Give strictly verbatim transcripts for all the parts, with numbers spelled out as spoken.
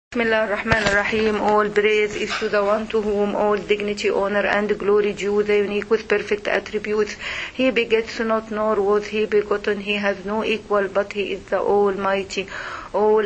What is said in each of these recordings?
Bismillah ar-Rahman ar-Rahim. All praise is to the one to whom all dignity, honor and glory due, the unique with perfect attributes. He begets not, nor was he begotten. He has no equal, but he is the Almighty. All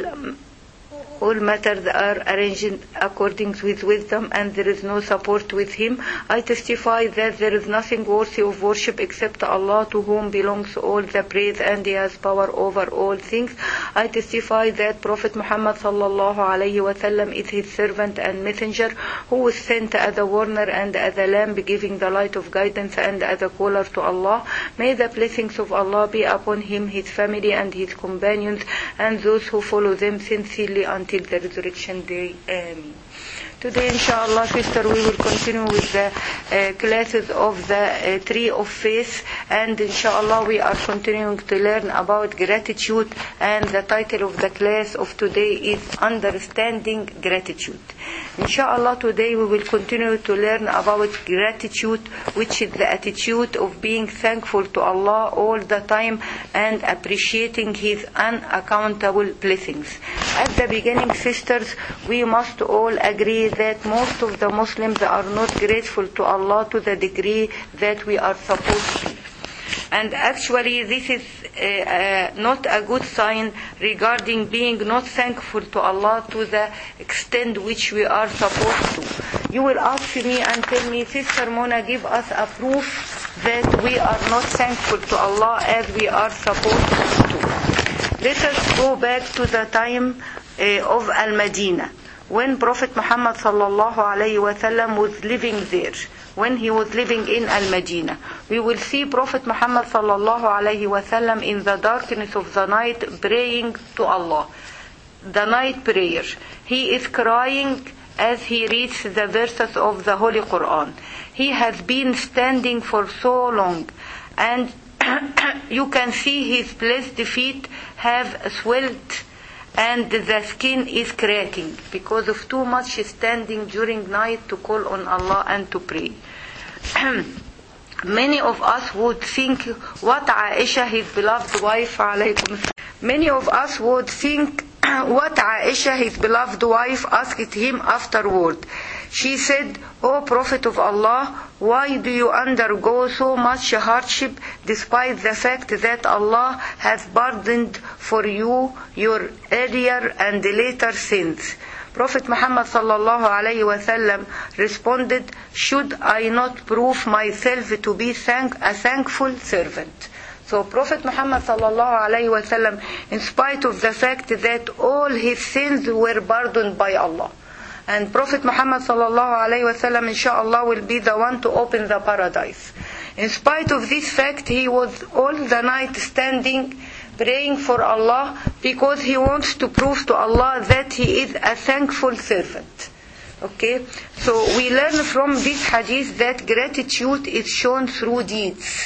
All matters are arranged according with wisdom, and there is no support with him. I testify that there is nothing worthy of worship except Allah, to whom belongs all the praise, and He has power over all things. I testify that Prophet Muhammad sallallahu alaihi wasallam is His servant and messenger, who was sent as a warner and as a lamp, giving the light of guidance, and as a caller to Allah. May the blessings of Allah be upon him, his family, and his companions, and those who follow them sincerely until the resurrection day. Amen. Today, inshallah, sister, we will continue with the uh, classes of the uh, Tree of Faith, and inshallah we are continuing to learn about gratitude, and the title of the class of today is Understanding Gratitude. Inshallah, today we will continue to learn about gratitude, which is the attitude of being thankful to Allah all the time and appreciating His unaccountable blessings. At the beginning, sisters, we must all agree that most of the Muslims are not grateful to Allah to the degree that we are supposed to. And actually this is uh, uh, not a good sign regarding being not thankful to Allah to the extent which we are supposed to. You will ask me and tell me, Sister Mona, give us a proof that we are not thankful to Allah as we are supposed to. Let us go back to the time uh, of Al-Madinah, when Prophet Muhammad sallallahu alayhi wa sallam was living there, when he was living in Al-Madinah. We will see Prophet Muhammad sallallahu alayhi wa sallam in the darkness of the night praying to Allah. The night prayer. He is crying as he reads the verses of the Holy Quran. He has been standing for so long, and you can see his blessed feet have swelled, and the skin is cracking because of too much standing during night to call on Allah and to pray. Many of us would think what Aisha, his beloved wife, alaykum, many of us would think what Aisha, his beloved wife, asked him afterward. She said, "O Prophet of Allah, why do you undergo so much hardship despite the fact that Allah has pardoned for you your earlier and later sins?" Prophet Muhammad sallallahu alayhi wa sallam responded, "Should I not prove myself to be thank- a thankful servant?" So Prophet Muhammad sallallahu alayhi wa sallam, in spite of the fact that all his sins were pardoned by Allah, and Prophet Muhammad sallallahu alayhi wa sallam, inshallah, will be the one to open the paradise. In spite of this fact, he was all the night standing, praying for Allah, because he wants to prove to Allah that he is a thankful servant. Okay? So we learn from this hadith that gratitude is shown through deeds.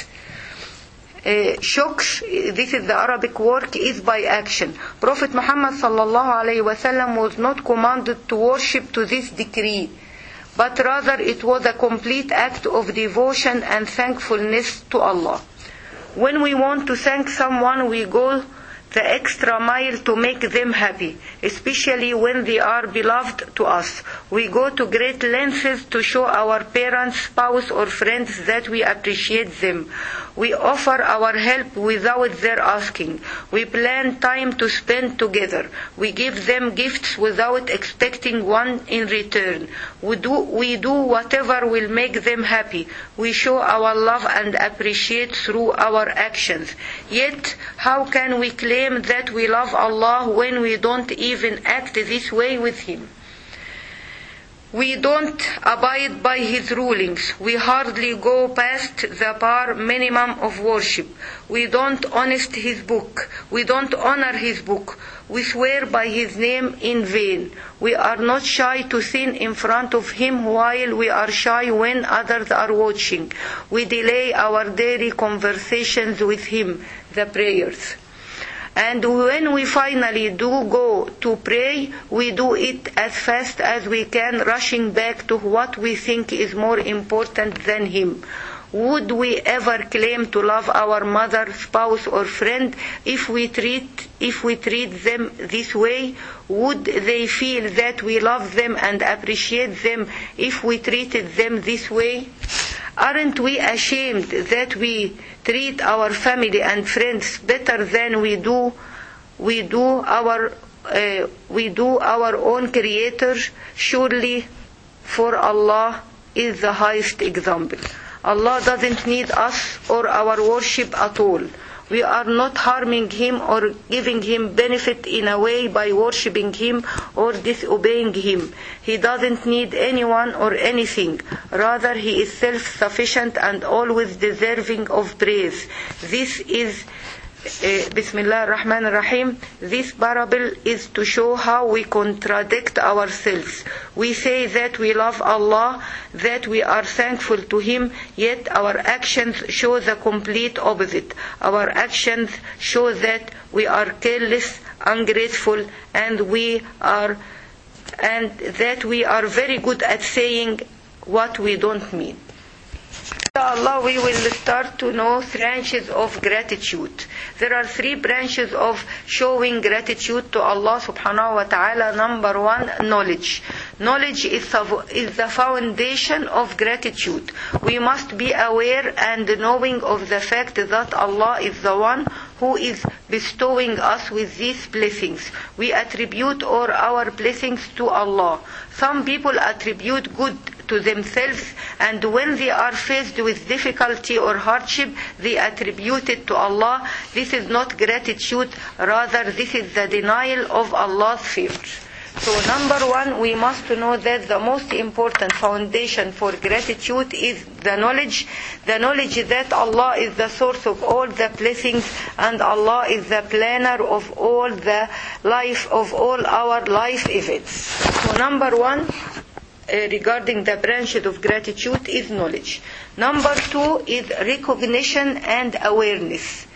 Uh, shukr, this is the Arabic word, is by action. Prophet Muhammad sallallahu alayhi wa sallam was not commanded to worship to this degree, but rather it was a complete act of devotion and thankfulness to Allah. When we want to thank someone, we go the extra mile to make them happy, especially when they are beloved to us. We go to great lengths to show our parents, spouse or friends that we appreciate them. We offer our help without their asking. We plan time to spend together. We give them gifts without expecting one in return. We do, we do whatever will make them happy. We show our love and appreciate through our actions. Yet, how can we claim that we love Allah when we don't even act this way with Him? We don't abide by His rulings. We hardly go past the bar minimum of worship. We don't honest His book. We don't honor His book. We swear by His name in vain. We are not shy to sin in front of Him while we are shy when others are watching. We delay our daily conversations with Him, the prayers. And when we finally do go to pray, we do it as fast as we can, rushing back to what we think is more important than Him. Would we ever claim to love our mother, spouse, or friend if we treat if we treat them this way? Would they feel that we love them and appreciate them if we treated them this way? Aren't we ashamed that we treat our family and friends better than we do we do our uh, we do our own Creator? Surely, for Allah is the highest example. Allah doesn't need us or our worship at all. We are not harming Him or giving Him benefit in a way by worshipping Him or disobeying Him. He doesn't need anyone or anything. Rather, He is self-sufficient and always deserving of praise. This is Uh, Bismillah ar-Rahman ar-Rahim. This parable is to show how we contradict ourselves. We say that we love Allah, that we are thankful to Him, yet our actions show the complete opposite. Our actions show that we are careless, ungrateful, and we are and that we are very good at saying what we don't mean. Inshallah, we will start to know branches of gratitude. There are three branches of showing gratitude to Allah subhanahu wa ta'ala. Number one, knowledge. Knowledge is the foundation of gratitude. We must be aware and knowing of the fact that Allah is the one who is bestowing us with these blessings. We attribute all our blessings to Allah. Some people attribute good to themselves, and when they are faced with difficulty or hardship, they attribute it to Allah. This is not gratitude, rather this is the denial of Allah's favor. So number one, we must know that the most important foundation for gratitude is the knowledge. The knowledge that Allah is the source of all the blessings and Allah is the planner of all the life of all our life events. So number one, Uh, regarding the branches of gratitude is knowledge. Number two is recognition and awareness.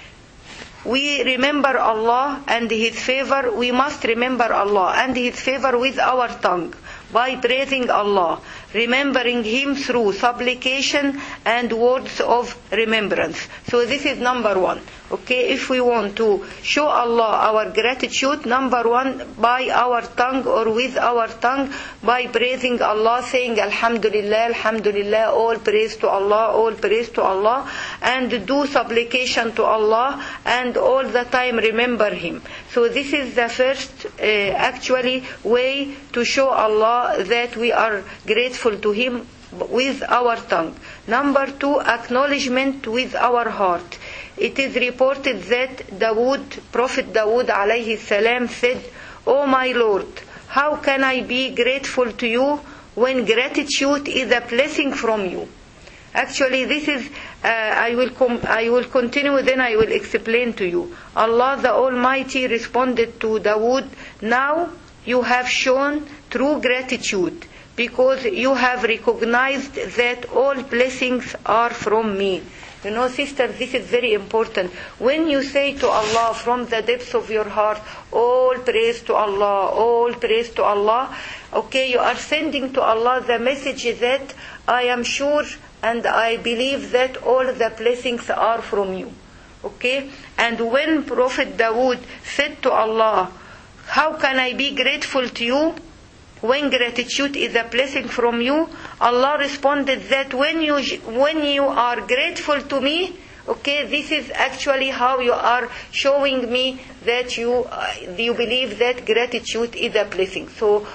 We remember Allah and His favor. We must remember Allah and His favor with our tongue by praising Allah, remembering Him through supplication and words of remembrance. So this is number one. Okay, if we want to show Allah our gratitude, number one, by our tongue or with our tongue, by praising Allah, saying Alhamdulillah, Alhamdulillah, all praise to Allah, all praise to Allah, and do supplication to Allah, and all the time remember Him. So this is the first uh, actually way to show Allah that we are grateful to Him with our tongue. Number two, acknowledgement with our heart. It is reported that Dawood, Prophet Dawood alayhi salam said, "Oh my Lord, how can I be grateful to you when gratitude is a blessing from you?" Actually, this is, uh, I will com- I will continue, then I will explain to you. Allah the Almighty responded to Dawood, "Now you have shown true gratitude, because you have recognized that all blessings are from me." You know, sister, this is very important. When you say to Allah from the depths of your heart, all praise to Allah, all praise to Allah, okay, you are sending to Allah the message that I am sure and I believe that all the blessings are from you. Okay? And when Prophet Dawood said to Allah, "How can I be grateful to you when gratitude is a blessing from you?" Allah responded that when you when you are grateful to me, okay, this is actually how you are showing me that you uh, you believe that gratitude is a blessing. So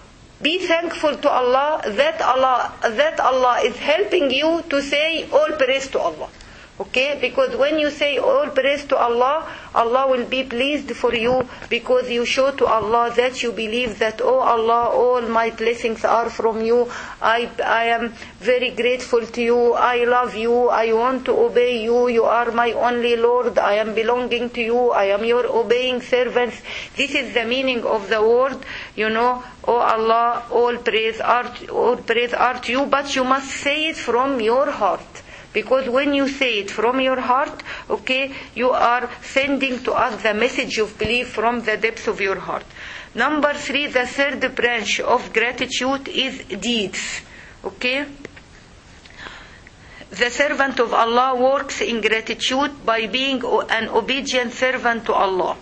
be thankful to Allah that Allah that Allah is helping you to say all praise to Allah. Okay, because when you say all praise to Allah, Allah will be pleased for you, because you show to Allah that you believe that, oh Allah, all my blessings are from you. I, I am very grateful to you. I love you. I want to obey you. You are my only Lord. I am belonging to you. I am your obeying servants. This is the meaning of the word, you know, oh Allah, all praise are, all praise are to you, but you must say it from your heart. Because when you say it from your heart, okay, you are sending to us the message of belief from the depths of your heart. Number three, the third branch of gratitude is deeds. Okay? the servant of Allah works in gratitude by being an obedient servant to Allah.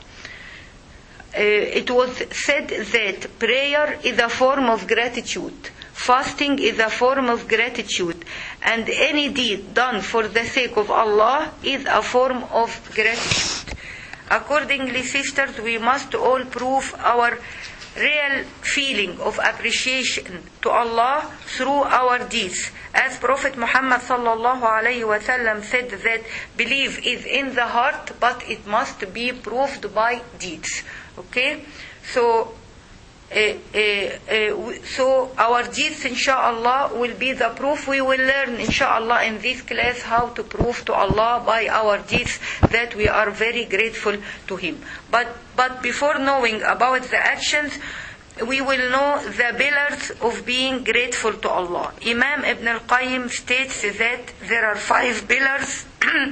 Uh, it was said that prayer is a form of gratitude, fasting is a form of gratitude, and any deed done for the sake of Allah is a form of gratitude. Accordingly, sisters, we must all prove our real feeling of appreciation to Allah through our deeds. As Prophet Muhammad sallallahu alayhi wa sallam said that belief is in the heart, but it must be proved by deeds. Okay, so uh, uh, uh, so our deeds, inshaAllah, will be the proof. We will learn, inshaAllah, in this class how to prove to Allah by our deeds that we are very grateful to Him. But but before knowing about the actions, we will know the pillars of being grateful to Allah. Imam Ibn al-Qayyim states that there are five pillars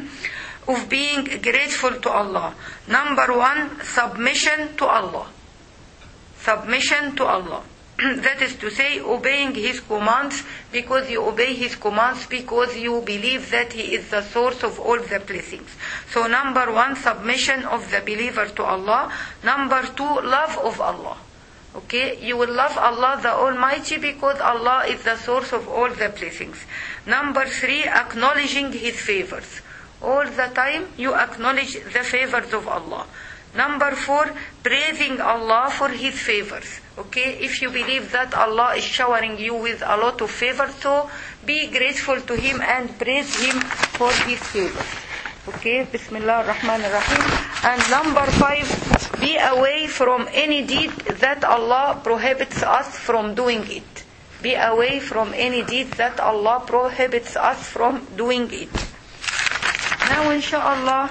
of being grateful to Allah. Number one, submission to Allah. Submission to Allah. That is to say, obeying His commands, because you obey His commands because you believe that He is the source of all the blessings. So number one, submission of the believer to Allah. Number two, love of Allah. Okay, you will love Allah the Almighty because Allah is the source of all the blessings. Number three, acknowledging His favors. All the time you acknowledge the favors of Allah. Number four, praising Allah for His favors. Okay, if you believe that Allah is showering you with a lot of favors, so be grateful to Him and praise Him for His favors. Okay, Bismillah ar-Rahman ar-Rahim. And number five, be away from any deed that Allah prohibits us from doing it. Be away from any deed that Allah prohibits us from doing it. Now, inshallah,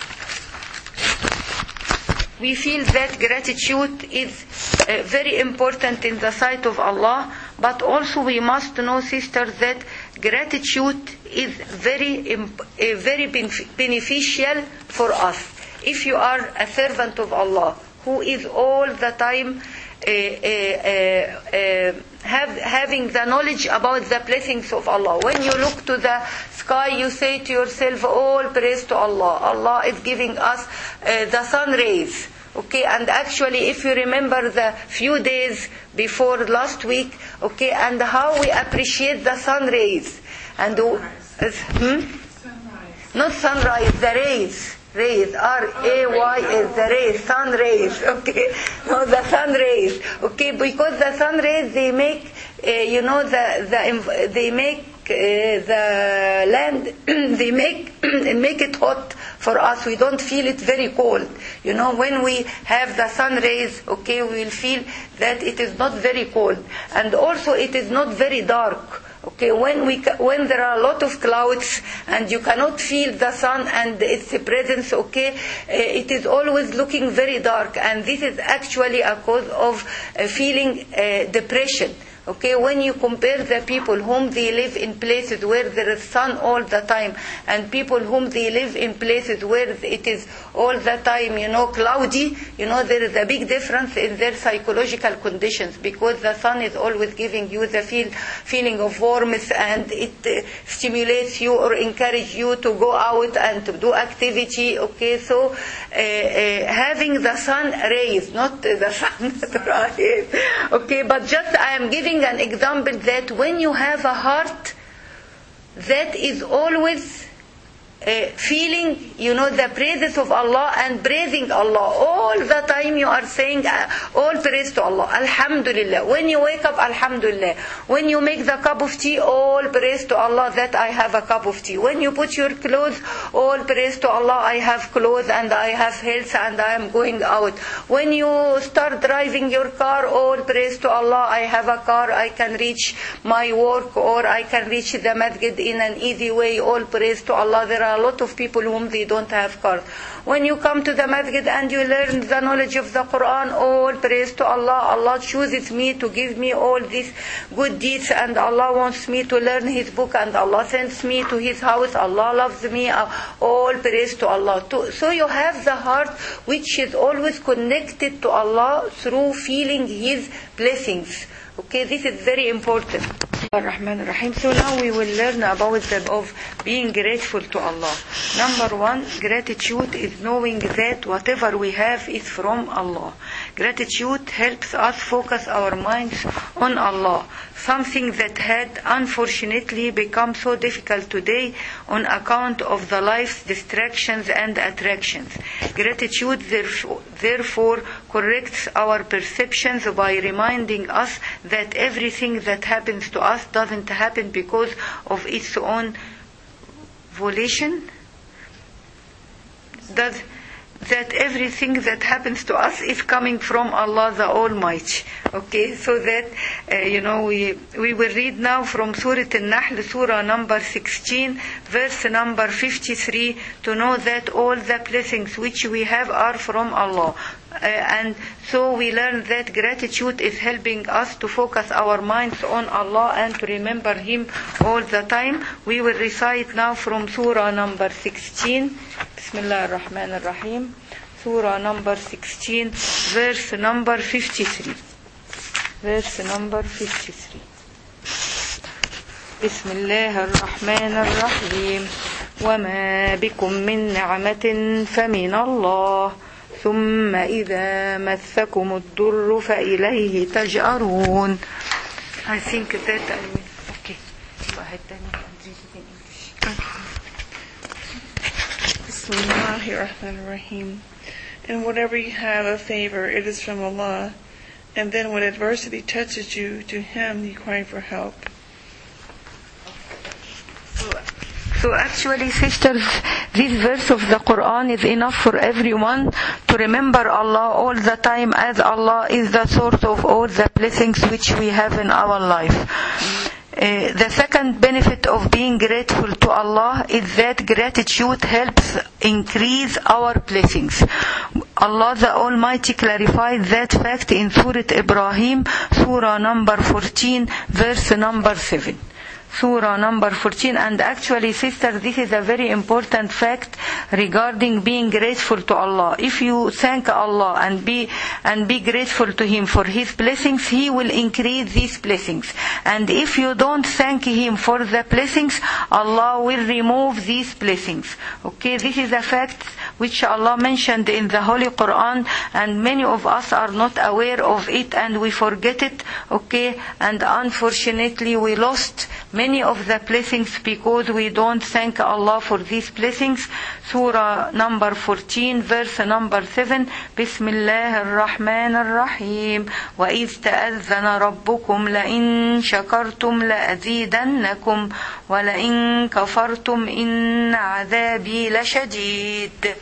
we feel that gratitude is uh, very important in the sight of Allah, but also we must know, sisters, that gratitude is very, uh, very beneficial for us. If you are a servant of Allah who is all the time uh, uh, uh, have, having the knowledge about the blessings of Allah, when you look to the sky, you say to yourself, all praise to Allah. Allah is giving us uh, the sun rays. Okay, and actually, if you remember the few days before last week, okay, and how we appreciate the sun rays. And uh, hmm? Sunrise. Not sunrise, the rays. Rays, R A Y S, the rays, sun rays, okay? No, the sun rays, okay? Because the sun rays, they make, uh, you know, the, the, they make uh, the land, they make, make it hot for us. We don't feel it very cold. You know, when we have the sun rays, okay, we will feel that it is not very cold. And also it is not very dark. Okay, when we when there are a lot of clouds and you cannot feel the sun and its presence, okay, uh, it is always looking very dark, and this is actually a cause of uh, feeling uh, depression. Okay, when you compare the people whom they live in places where there is sun all the time, and people whom they live in places where it is all the time, you know, cloudy, you know, there is a big difference in their psychological conditions, because the sun is always giving you the feel, feeling of warmth, and it uh, stimulates you or encourages you to go out and to do activity. Okay, so uh, uh, having the sun rays, not the sun rays. Okay, but just I am giving an example that when you have a heart that is always uh, feeling, you know, the praises of Allah and praising Allah all the time, you are saying uh, all praise to Allah, Alhamdulillah. When you wake up, Alhamdulillah. When you make the cup of tea, all praise to Allah that I have a cup of tea. When you put your clothes, all praise to Allah, I have clothes and I have health and I am going out. When you start driving your car, all praise to Allah, I have a car, I can reach my work, or I can reach the masjid in an easy way, all praise to Allah. There are a lot of people whom they don't have cars. When you come to the masjid and you learn the knowledge of the Quran, all praise to Allah. Allah chooses me to give me all these good deeds, and Allah wants me to learn His book, and Allah sends me to His house. Allah loves me. All praise to Allah. So you have the heart which is always connected to Allah through feeling His blessings. Okay, this is very important. Ar-Rahman Ar-Rahim. So now we will learn about the of being grateful to Allah. Number one, gratitude is knowing that whatever we have is from Allah. Gratitude helps us focus our minds on Allah. Something that had unfortunately become so difficult today on account of the life's distractions and attractions. Gratitude therefore, therefore corrects our perceptions by reminding us that everything that happens to us doesn't happen because of its own volition. Does that everything that happens to us is coming from Allah the Almighty. Okay, so that uh, you know we we will read now from Surah An-Nahl, Surah number sixteen, verse number fifty-three, to know that all the blessings which we have are from Allah. Uh, and so we learn that gratitude is helping us to focus our minds on Allah and to remember Him all the time. We will recite now from Surah number sixteen. Bismillah ar-Rahman ar-Rahim. Surah number sixteen, verse number fifty-three. Verse number fifty-three. Bismillah ar-Rahman ar-Rahim. وَمَا بِكُم مِّن نِّعْمَةٍ فَمِنَ اللَّهِ ثم إذا مسكم الضر فإليه تجأرون. I think that I will. Okay. Go ahead then. Bismillahirrahmanirrahim. And whatever you have of favor, it is from Allah. And then when adversity touches you, to Him you cry for help. So actually, sisters, this verse of the Quran is enough for everyone to remember Allah all the time, as Allah is the source of all the blessings which we have in our life. Uh, the second benefit of being grateful to Allah is that gratitude helps increase our blessings. Allah the Almighty clarified that fact in Surah Ibrahim, Surah number fourteen, verse number seven. Surah number fourteen. And actually, sisters, this is a very important fact regarding being grateful to Allah. If you thank Allah and be and be grateful to Him for His blessings, He will increase these blessings. And if you don't thank Him for the blessings, Allah will remove these blessings. Okay, this is a fact which Allah mentioned in the Holy Quran, and many of us are not aware of it and we forget it. Okay, and unfortunately we lost many of the blessings because we don't thank Allah for these blessings. Surah number fourteen, verse number seven. Bismillah ar-Rahman ar-Rahim. وَإِذْ تَأَذَّنَ رَبُّكُمْ لَإِن شَكَرْتُمْ لَأَزِيدَنَّكُمْ وَلَإِن كَفَرْتُمْ إِنَّ عَذَابِي لَشَدِيدٌ.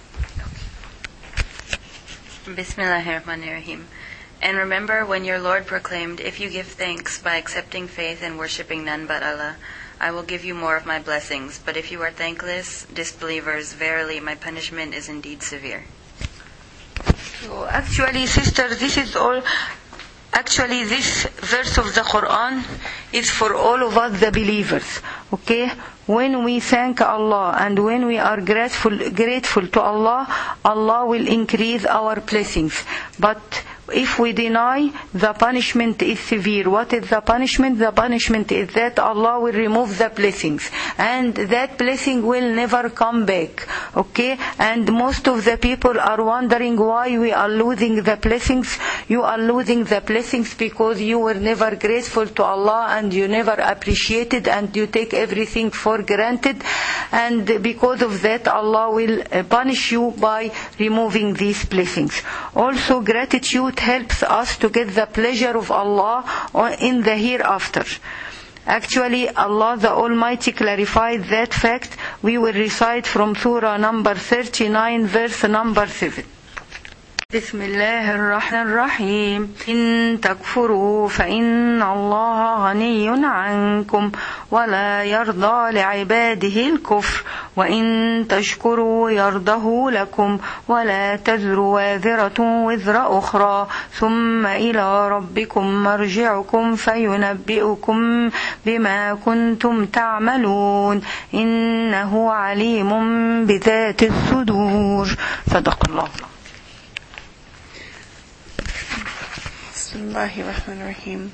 Bismillahirrahmanirrahim. And remember when your Lord proclaimed, if you give thanks by accepting faith and worshipping none but Allah, I will give you more of my blessings. But if you are thankless, disbelievers, verily my punishment is indeed severe. So actually, sisters, this is all. Actually, this verse of the Quran is for all of us, the believers. Okay? When we thank Allah and when we are grateful, grateful to Allah, Allah will increase our blessings. But if we deny, the punishment is severe. What is the punishment? The punishment is that Allah will remove the blessings, and that blessing will never come back. Okay? And most of the people are wondering why we are losing the blessings. You are losing the blessings because you were never grateful to Allah and you never appreciated and you take everything for granted, and because of that Allah will punish you by removing these blessings. Also, gratitude helps us to get the pleasure of Allah in the hereafter. Actually, Allah the Almighty clarified that fact. We will recite from Surah number thirty-nine, verse number seven. بسم الله الرحمن الرحيم إن تكفروا فإن الله غني عنكم ولا يرضى لعباده الكفر وإن تشكروا يرضه لكم ولا تزر وازرة وزر أخرى ثم إلى ربكم مرجعكم فينبئكم بما كنتم تعملون إنه عليم بذات الصدور. صدق الله. Bismillahirrahmanirrahim.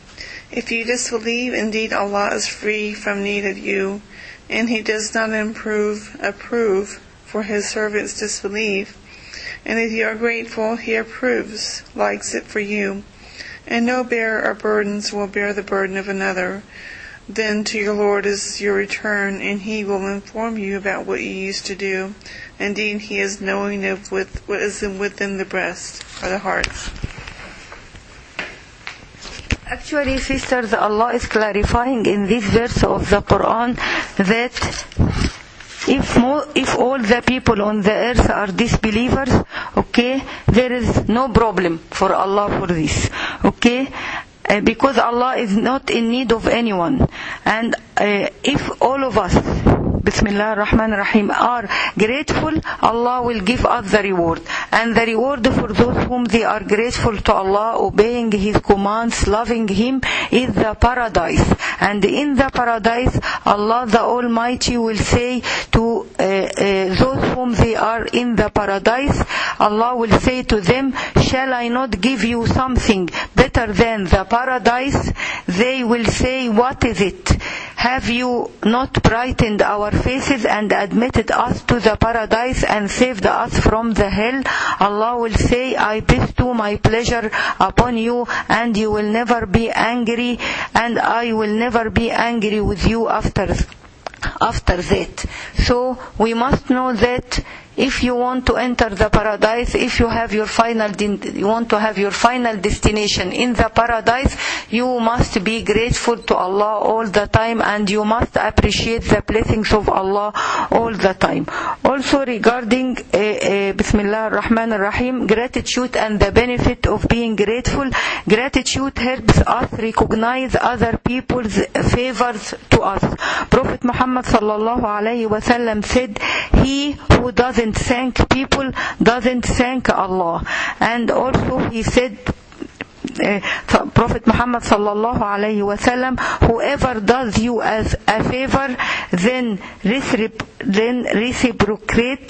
If you disbelieve, indeed Allah is free from need of you, and He does not improve, approve for His servants disbelieve. And if you are grateful, He approves, likes it for you. And no bearer of burdens will bear the burden of another. Then to your Lord is your return, and He will inform you about what you used to do. Indeed, He is knowing of with what is within the breast, or the hearts. Actually, sisters, Allah is clarifying in this verse of the Quran that if more, if all the people on the earth are disbelievers, okay, there is no problem for Allah for this, okay, uh, because Allah is not in need of anyone, and uh, if all of us, Bismillah ar-Rahman ar-Rahim, are grateful, Allah will give us the reward. And the reward for those whom they are grateful to Allah, obeying His commands, loving Him, is the paradise. And in the paradise, Allah the Almighty will say to uh, uh, those whom they are in the paradise, Allah will say to them, shall I not give you something better than the paradise? They will say, what is it? Have you not brightened our faces and admitted us to the paradise and saved us from the hell? Allah will say, I bestow my pleasure upon you, and you will never be angry, and I will never be angry with you after after that. So we must know that if you want to enter the paradise, if you have your final, you want to have your final destination in the paradise, you must be grateful to Allah all the time, and you must appreciate the blessings of Allah all the time. Also regarding uh, uh, Bismillah ar-Rahman ar-Rahim, gratitude and the benefit of being grateful, gratitude helps us recognize other people's favors to us. Prophet Muhammad sallallahu alayhi wa sallam said, he who doesn't thank people doesn't thank Allah. And also he said, uh, Prophet Muhammad sallallahu alayhi wa sallam, whoever does you as a favor, then recipro- then reciprocate.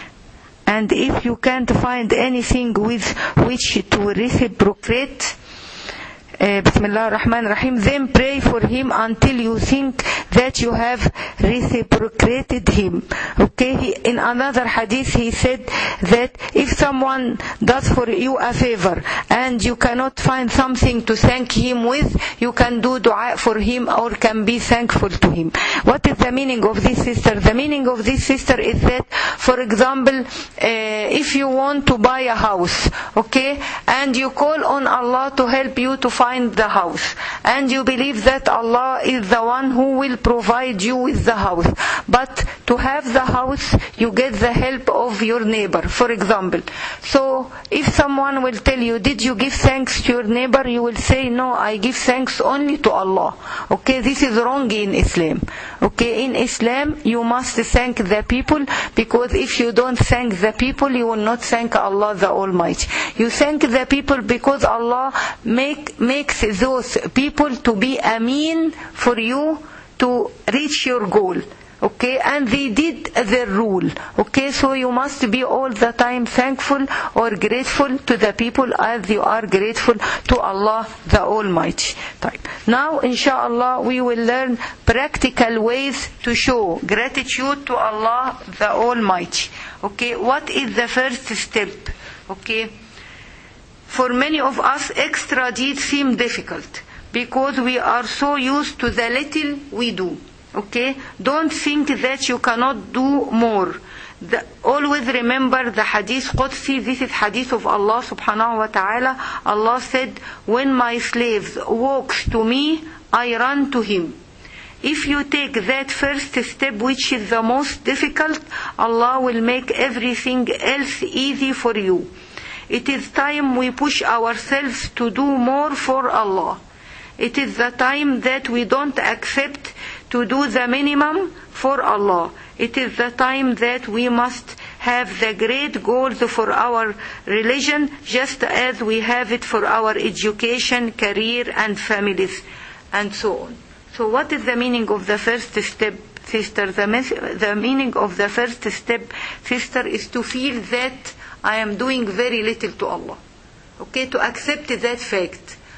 And if you can't find anything with which to reciprocate, Uh, Bismillah ar-Rahman ar-Rahim, then pray for him until you think that you have reciprocated him. Okay, he, in another hadith he said that if someone does for you a favor and you cannot find something to thank him with, you can do dua for him or can be thankful to him. What is the meaning of this, sister? The meaning of this, sister, is that, for example, uh, if you want to buy a house, okay, and you call on Allah to help you to find the house, and you believe that Allah is the one who will provide you with the house, but to have the house you get the help of your neighbor, for example. So if someone will tell you, did you give thanks to your neighbor, you will say, no, I give thanks only to Allah. Okay, this is wrong in Islam. Okay, in Islam you must thank the people, because if you don't thank the people, you will not thank Allah the Almighty. You thank the people because Allah make makes those people to be ameen for you to reach your goal. Okay, and they did their rule. Okay, so you must be all the time thankful or grateful to the people as you are grateful to Allah the Almighty. Now, inshallah, we will learn practical ways to show gratitude to Allah the Almighty. Okay, what is the first step? Okay, for many of us, extra deeds seem difficult because we are so used to the little we do. Okay, don't think that you cannot do more. The, always remember the hadith Qudsi. This is hadith of Allah subhanahu wa ta'ala. Allah said, when my slave walks to me, I run to him. If you take that first step, which is the most difficult, Allah will make everything else easy for you. It is time we push ourselves to do more for Allah. It is the time that we don't accept to do the minimum for Allah. It is the time that we must have the great goals for our religion, just as we have it for our education, career, and families, and so on. So what is the meaning of the first step, sister? The, mes- the meaning of the first step, sister, is to feel that I am doing very little to Allah. Okay, to accept that fact.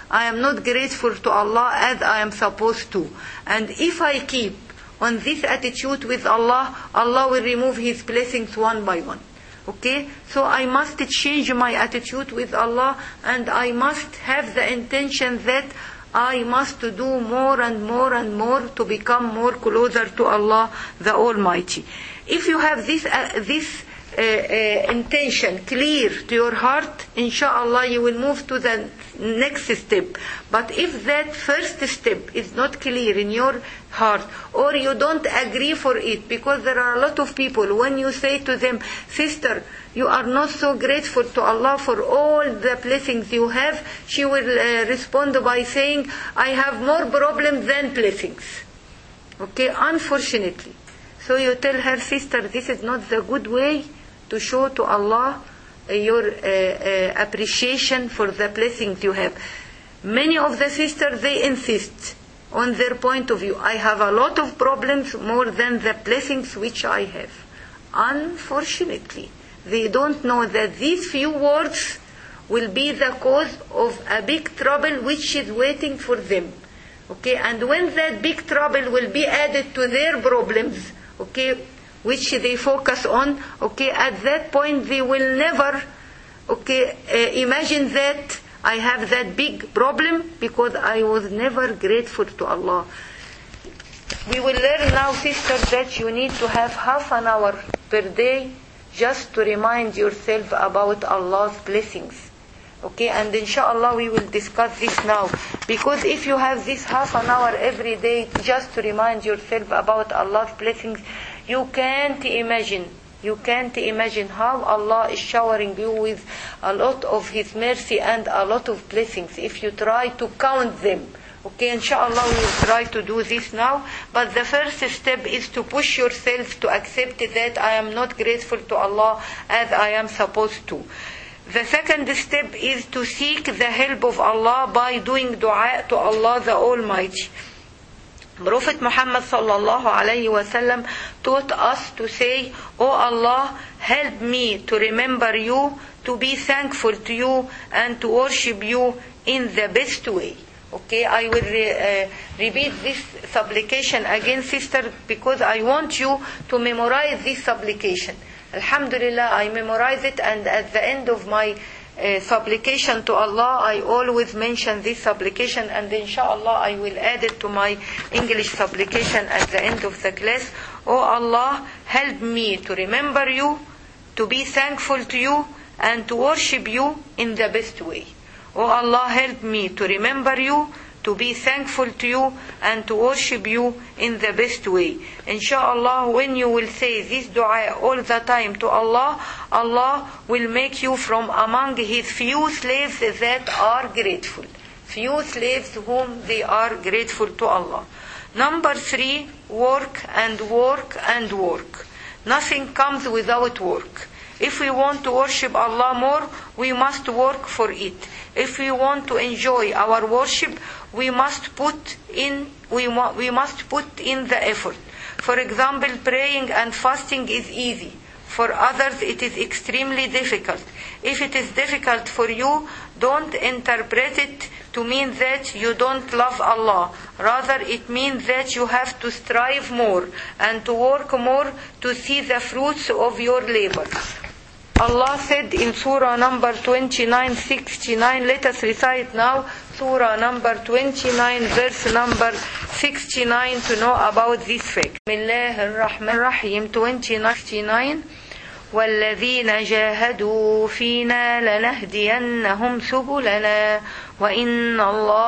I am not grateful to Allah as I am supposed to. And if I keep on this attitude with Allah, Allah will remove His blessings one by one. Okay? So I must change my attitude with Allah, and I must have the intention that I must do more and more and more to become more closer to Allah the Almighty. If you have this uh, this uh, uh, intention clear to your heart, inshallah you will move to the next step. But if that first step is not clear in your heart, or you don't agree for it, because there are a lot of people, when you say to them, sister, you are not so grateful to Allah for all the blessings you have, she will uh, respond by saying, I have more problems than blessings. Okay, unfortunately. So you tell her, sister, this is not the good way to show to Allah uh, your uh, uh, appreciation for the blessings you have. Many of the sisters, they insist on their point of view. I have a lot of problems more than the blessings which I have. Unfortunately, they don't know that these few words will be the cause of a big trouble which is waiting for them. Okay, and when that big trouble will be added to their problems, okay, which they focus on, okay, at that point they will never, okay, uh, imagine that I have that big problem because I was never grateful to Allah. We will learn now, sisters, that you need to have half an hour per day just to remind yourself about Allah's blessings. Okay, and inshallah we will discuss this now. Because if you have this half an hour every day just to remind yourself about Allah's blessings, you can't imagine, you can't imagine how Allah is showering you with a lot of His mercy and a lot of blessings if you try to count them. Okay, inshallah we will try to do this now. But the first step is to push yourself to accept that I am not grateful to Allah as I am supposed to. The second step is to seek the help of Allah by doing dua to Allah the Almighty. Prophet Muhammad sallallahu alayhi wa sallam taught us to say, "O Allah, help me to remember you, to be thankful to you, and to worship you in the best way." Okay, I will re, uh, repeat this supplication again, sister, because I want you to memorize this supplication. Alhamdulillah, I memorize it, and at the end of my uh, supplication to Allah, I always mention this supplication, and inshallah I will add it to my English supplication at the end of the class. Oh Allah, help me to remember you, to be thankful to you, and to worship you in the best way. Oh Allah, help me to remember you, to be thankful to you, and to worship you in the best way. Inshallah, when you will say this dua all the time to Allah, Allah will make you from among His few slaves that are grateful. Few slaves whom they are grateful to Allah. Number three, work and work and work. Nothing comes without work. If we want to worship Allah more, we must work for it. If we want to enjoy our worship, we must put in we, we must put in the effort. For example, praying and fasting is easy. For others, it is extremely difficult. If it is difficult for you, don't interpret it to mean that you don't love Allah. Rather, it means that you have to strive more and to work more to see the fruits of your labor. Allah said in Surah number twenty-nine sixty-nine, let us recite now Surah number twenty-nine, verse number sixty-nine to know about this fact. Bismillah ar-Rahman ar-Rahim, twenty-nine sixty-nine. وَالَّذِينَ جَاهَدُوا فِينَا لَنَهْدِيَنَّهُمْ سُبُلَنَا وَإِنَّ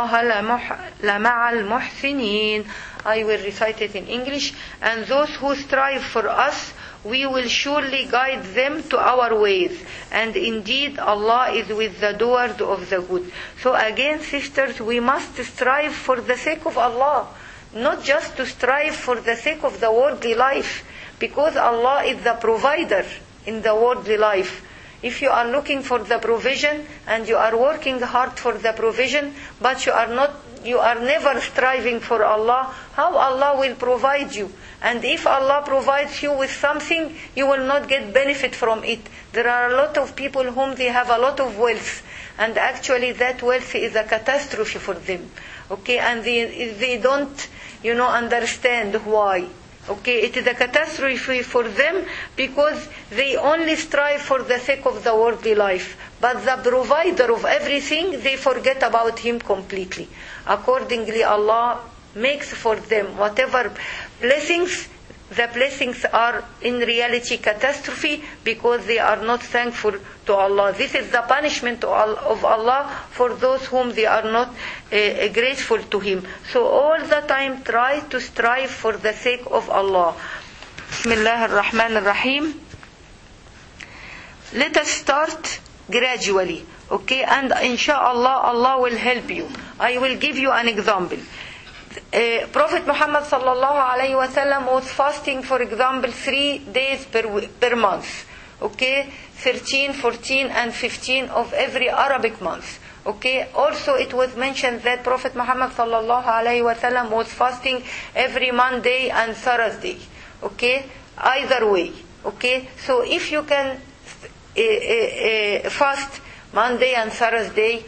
اللَّهَ لَمَعَ الْمُحْسِنِينَ. I will recite it in English. And those who strive for us, we will surely guide them to our ways. And indeed, Allah is with the doers of the good. So again, sisters, we must strive for the sake of Allah. Not just to strive for the sake of the worldly life. Because Allah is the provider in the worldly life. If you are looking for the provision and you are working hard for the provision, but you are not, you are never striving for Allah, how Allah will provide you? And if Allah provides you with something, you will not get benefit from it. There are a lot of people whom they have a lot of wealth, and actually that wealth is a catastrophe for them. Okay, and they, they don't, you know, understand why. Okay, it is a catastrophe for them because they only strive for the sake of the worldly life. But the provider of everything, they forget about him completely. Accordingly, Allah makes for them whatever blessings. The blessings are in reality catastrophe because they are not thankful to Allah. This is the punishment of Allah for those whom they are not uh, grateful to Him. So all the time try to strive for the sake of Allah. Bismillah ar-Rahman ar-Rahim. Let us start gradually. Okay, and inshallah Allah will help you. I will give you an example. Uh, Prophet Muhammad sallallahu alayhi wa sallam was fasting, for example, three days per, per month. Okay, thirteen, fourteen and fifteen of every Arabic month. Okay, also it was mentioned that Prophet Muhammad sallallahu alayhi wa sallam was fasting every Monday and Thursday. Okay, either way. Okay, so if you can uh, uh, uh, fast Monday and Thursday,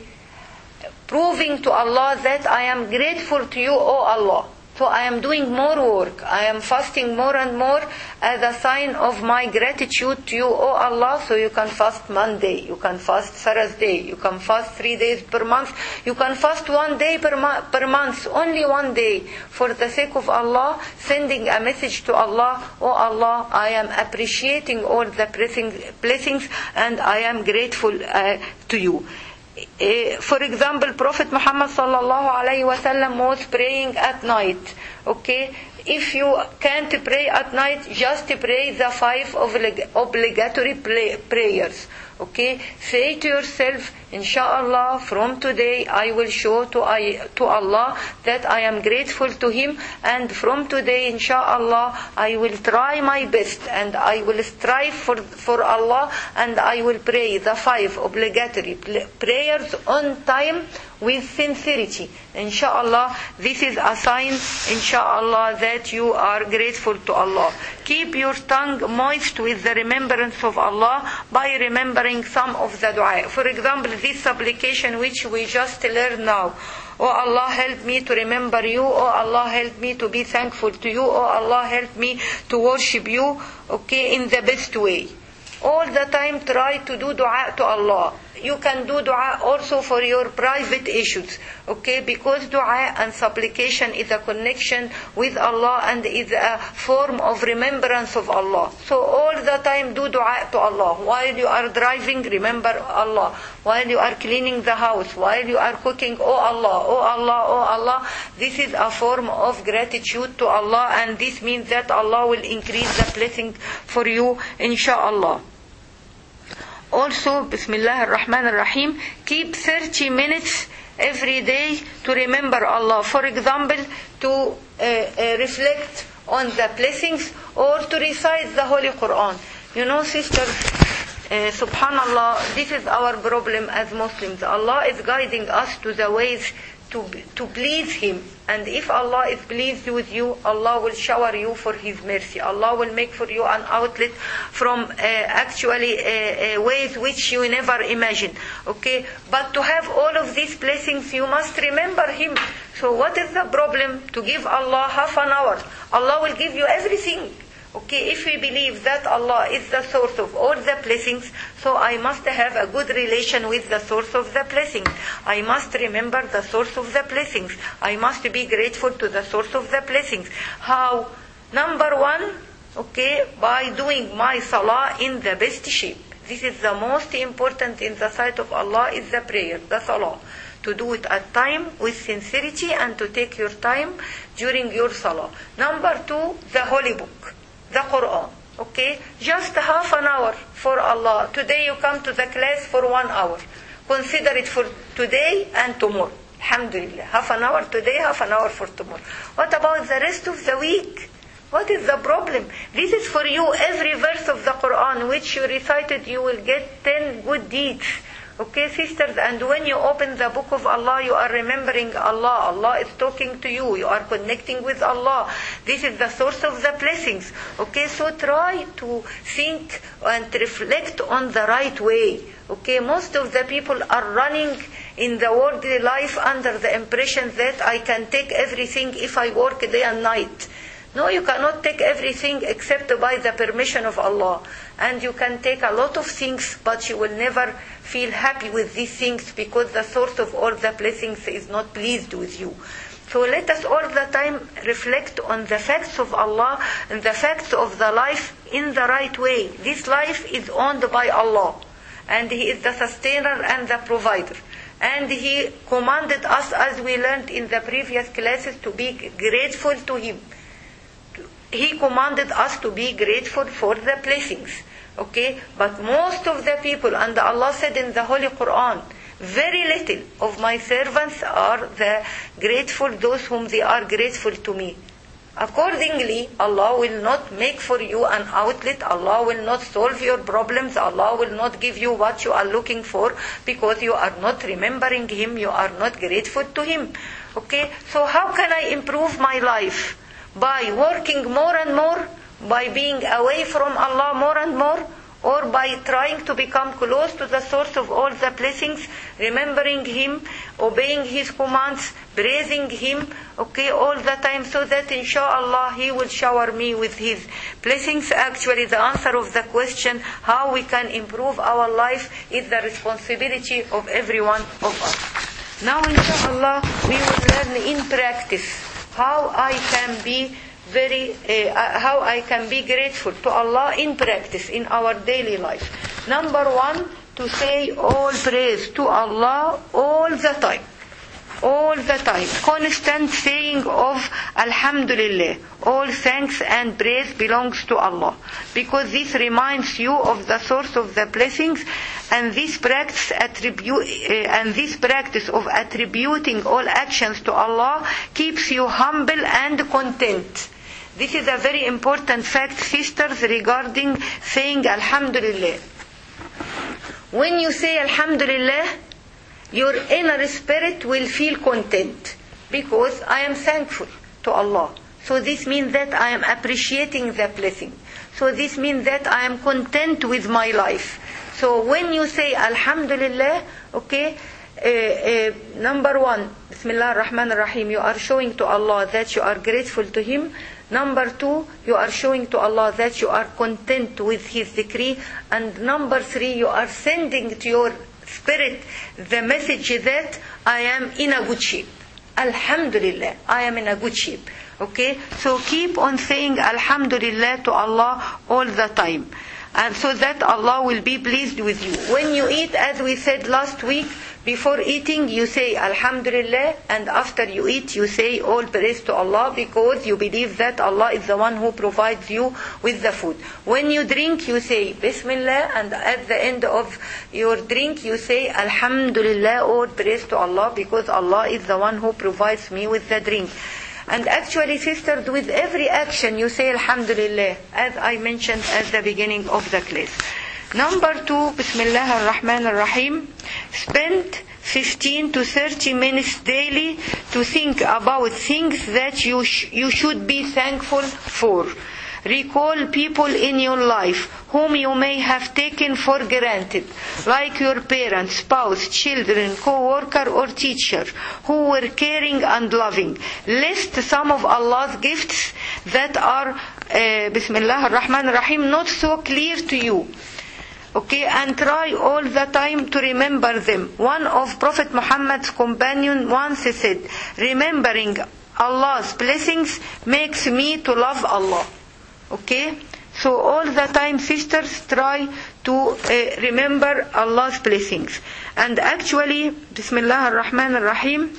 proving to Allah that I am grateful to you, O Allah. So I am doing more work. I am fasting more and more as a sign of my gratitude to you, O Allah. So you can fast Monday, you can fast Thursday, you can fast three days per month, you can fast one day per, mo- per month, only one day, for the sake of Allah, sending a message to Allah, O Allah, I am appreciating all the blessings and I am grateful uh, to you. Uh, for example, Prophet Muhammad sallallahu alayhi wa sallam was praying at night. Okay, if you can't pray at night, just pray the five oblig- obligatory play- prayers. Okay, say to yourself, Inshallah, from today I will show to, I, to Allah that I am grateful to Him, and from today, Inshallah, I will try my best and I will strive for, for Allah, and I will pray the five obligatory prayers on time with sincerity. Inshallah, this is a sign, Inshallah, that you are grateful to Allah. Keep your tongue moist with the remembrance of Allah by remembering some of the dua. For example, this supplication which we just learned now. Oh Allah, help me to remember you. Oh Allah, help me to be thankful to you. Oh Allah, help me to worship you, okay, in the best way. All the time try to do dua to Allah. You can do dua also for your private issues, okay, because dua and supplication is a connection with Allah and is a form of remembrance of Allah. So all the time do dua to Allah. While you are driving, remember Allah. While you are cleaning the house, while you are cooking, oh Allah, oh Allah, oh Allah. This is a form of gratitude to Allah, and this means that Allah will increase the blessing for you, inshallah. Also, Bismillah ar-Rahman ar-Rahim, keep thirty minutes every day to remember Allah. For example, to uh, uh, reflect on the blessings or to recite the Holy Quran. You know, sisters, uh, subhanallah, this is our problem as Muslims. Allah is guiding us to the ways to to please Him. And if Allah is pleased with you, Allah will shower you for His mercy. Allah will make for you an outlet from uh, actually uh, uh, ways which you never imagined. Okay, but to have all of these blessings, you must remember Him. So what is the problem? To give Allah half an hour. Allah will give you everything. Okay, if we believe that Allah is the source of all the blessings, so I must have a good relation with the source of the blessings. I must remember the source of the blessings. I must be grateful to the source of the blessings. How? Number one, okay, by doing my salah in the best shape. This is the most important in the sight of Allah, is the prayer, the salah. To do it at time with sincerity and to take your time during your salah. Number two, the holy book. The Quran, okay? Just half an hour for Allah. Today you come to the class for one hour. Consider it for today and tomorrow. Alhamdulillah. Half an hour today, half an hour for tomorrow. What about the rest of the week? What is the problem? This is for you. Every verse of the Quran which you recited, you will get ten good deeds. Okay, sisters, and when you open the book of Allah, you are remembering Allah. Allah is talking to you. You are connecting with Allah. This is the source of the blessings. Okay, so try to think and reflect on the right way. Okay, most of the people are running in the worldly life under the impression that I can take everything if I work day and night. No, you cannot take everything except by the permission of Allah. And you can take a lot of things, but you will never feel happy with these things because the source of all the blessings is not pleased with you. So let us all the time reflect on the facts of Allah and the facts of the life in the right way. This life is owned by Allah, and He is the sustainer and the provider. And He commanded us, as we learned in the previous classes, to be grateful to Him. He commanded us to be grateful for the blessings. Okay? But most of the people, and Allah said in the Holy Quran, very little of my servants are the grateful, those whom they are grateful to me. Accordingly, Allah will not make for you an outlet. Allah will not solve your problems. Allah will not give you what you are looking for because you are not remembering Him. You are not grateful to Him. Okay? So how can I improve my life? By working more and more, by being away from Allah more and more, or by trying to become close to the source of all the blessings, remembering Him, obeying His commands, praising Him, okay, all the time, so that inshallah He will shower me with His blessings. Actually, the answer of the question, how we can improve our life, is the responsibility of every one of us. Now, inshallah, we will learn in practice how I can be very, uh, how I can be grateful to Allah in practice, in our daily life. Number one, to say all praise to Allah all the time. All the time. Constant saying of Alhamdulillah. All thanks and praise belongs to Allah. Because this reminds you of the source of the blessings, and this practice attribute uh, and this practice of attributing all actions to Allah keeps you humble and content. This is a very important fact, sisters, regarding saying Alhamdulillah. When you say Alhamdulillah, your inner spirit will feel content because I am thankful to Allah. So this means that I am appreciating the blessing. So this means that I am content with my life. So when you say Alhamdulillah, okay, uh, uh, number one, Bismillah ar-Rahman ar-Rahim, you are showing to Allah that you are grateful to Him. Number two, you are showing to Allah that you are content with His decree. And number three, you are sending to your spirit the message that I am in a good shape. Alhamdulillah, I am in a good shape. Okay, so keep on saying Alhamdulillah to Allah all the time, and so that Allah will be pleased with you. When you eat, as we said last week, before eating you say Alhamdulillah, and after you eat you say all praise to Allah, because you believe that Allah is the one who provides you with the food. When you drink you say Bismillah, and at the end of your drink you say Alhamdulillah, all praise to Allah, because Allah is the one who provides me with the drink. And actually, sisters, with every action you say Alhamdulillah, as I mentioned at the beginning of the class. Number two, Bismillah ar-Rahman ar-Rahim. Spend fifteen to thirty minutes daily to think about things that you sh- you should be thankful for. Recall people in your life whom you may have taken for granted, like your parents, spouse, children, co-worker or teacher, who were caring and loving. List some of Allah's gifts that are, uh, Bismillah ar-Rahman ar-Rahim, not so clear to you. Okay, and try all the time to remember them. One of Prophet Muhammad's companions once said, remembering Allah's blessings makes me to love Allah. Okay, so all the time, sisters, try to uh, remember Allah's blessings. And actually, Bismillah ar-Rahman ar-Rahim,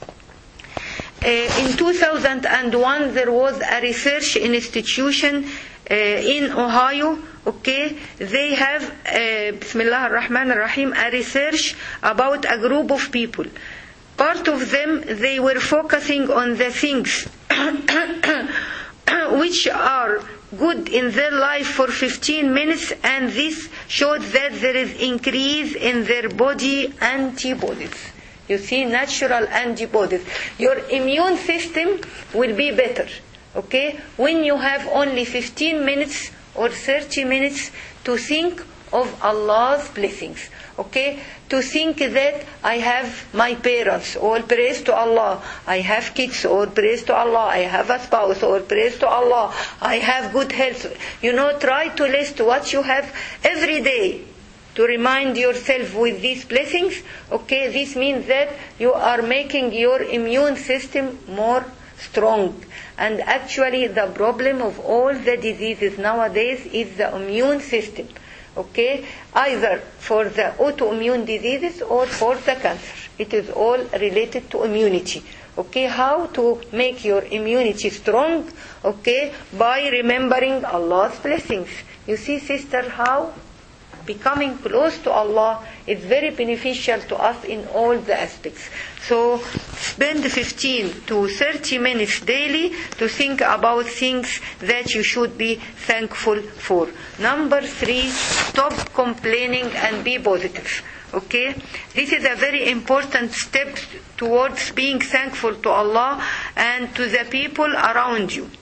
uh, in two thousand one there was a research institution uh, in Ohio. Okay, they have uh, Bismillah ar-Rahman ar-Rahim, a research about a group of people. Part of them, they were focusing on the things which are good in their life for fifteen minutes, and this shows that there is increase in their body antibodies. You see, natural antibodies. Your immune system will be better, okay, when you have only fifteen minutes or thirty minutes to think of Allah's blessings. Okay, to think that I have my parents, all praise to Allah. I have kids, all praise to Allah. I have a spouse, all praise to Allah. I have good health. You know, try to list what you have every day to remind yourself with these blessings. Okay, this means that you are making your immune system more strong. And actually the problem of all the diseases nowadays is the immune system. Okay, either for the autoimmune diseases or for the cancer. It is all related to immunity. Okay, how to make your immunity strong? Okay, by remembering Allah's blessings. You see, sister, how becoming close to Allah is very beneficial to us in all the aspects. So spend fifteen to thirty minutes daily to think about things that you should be thankful for. Number three, stop complaining and be positive. Okay, this is a very important step towards being thankful to Allah and to the people around you.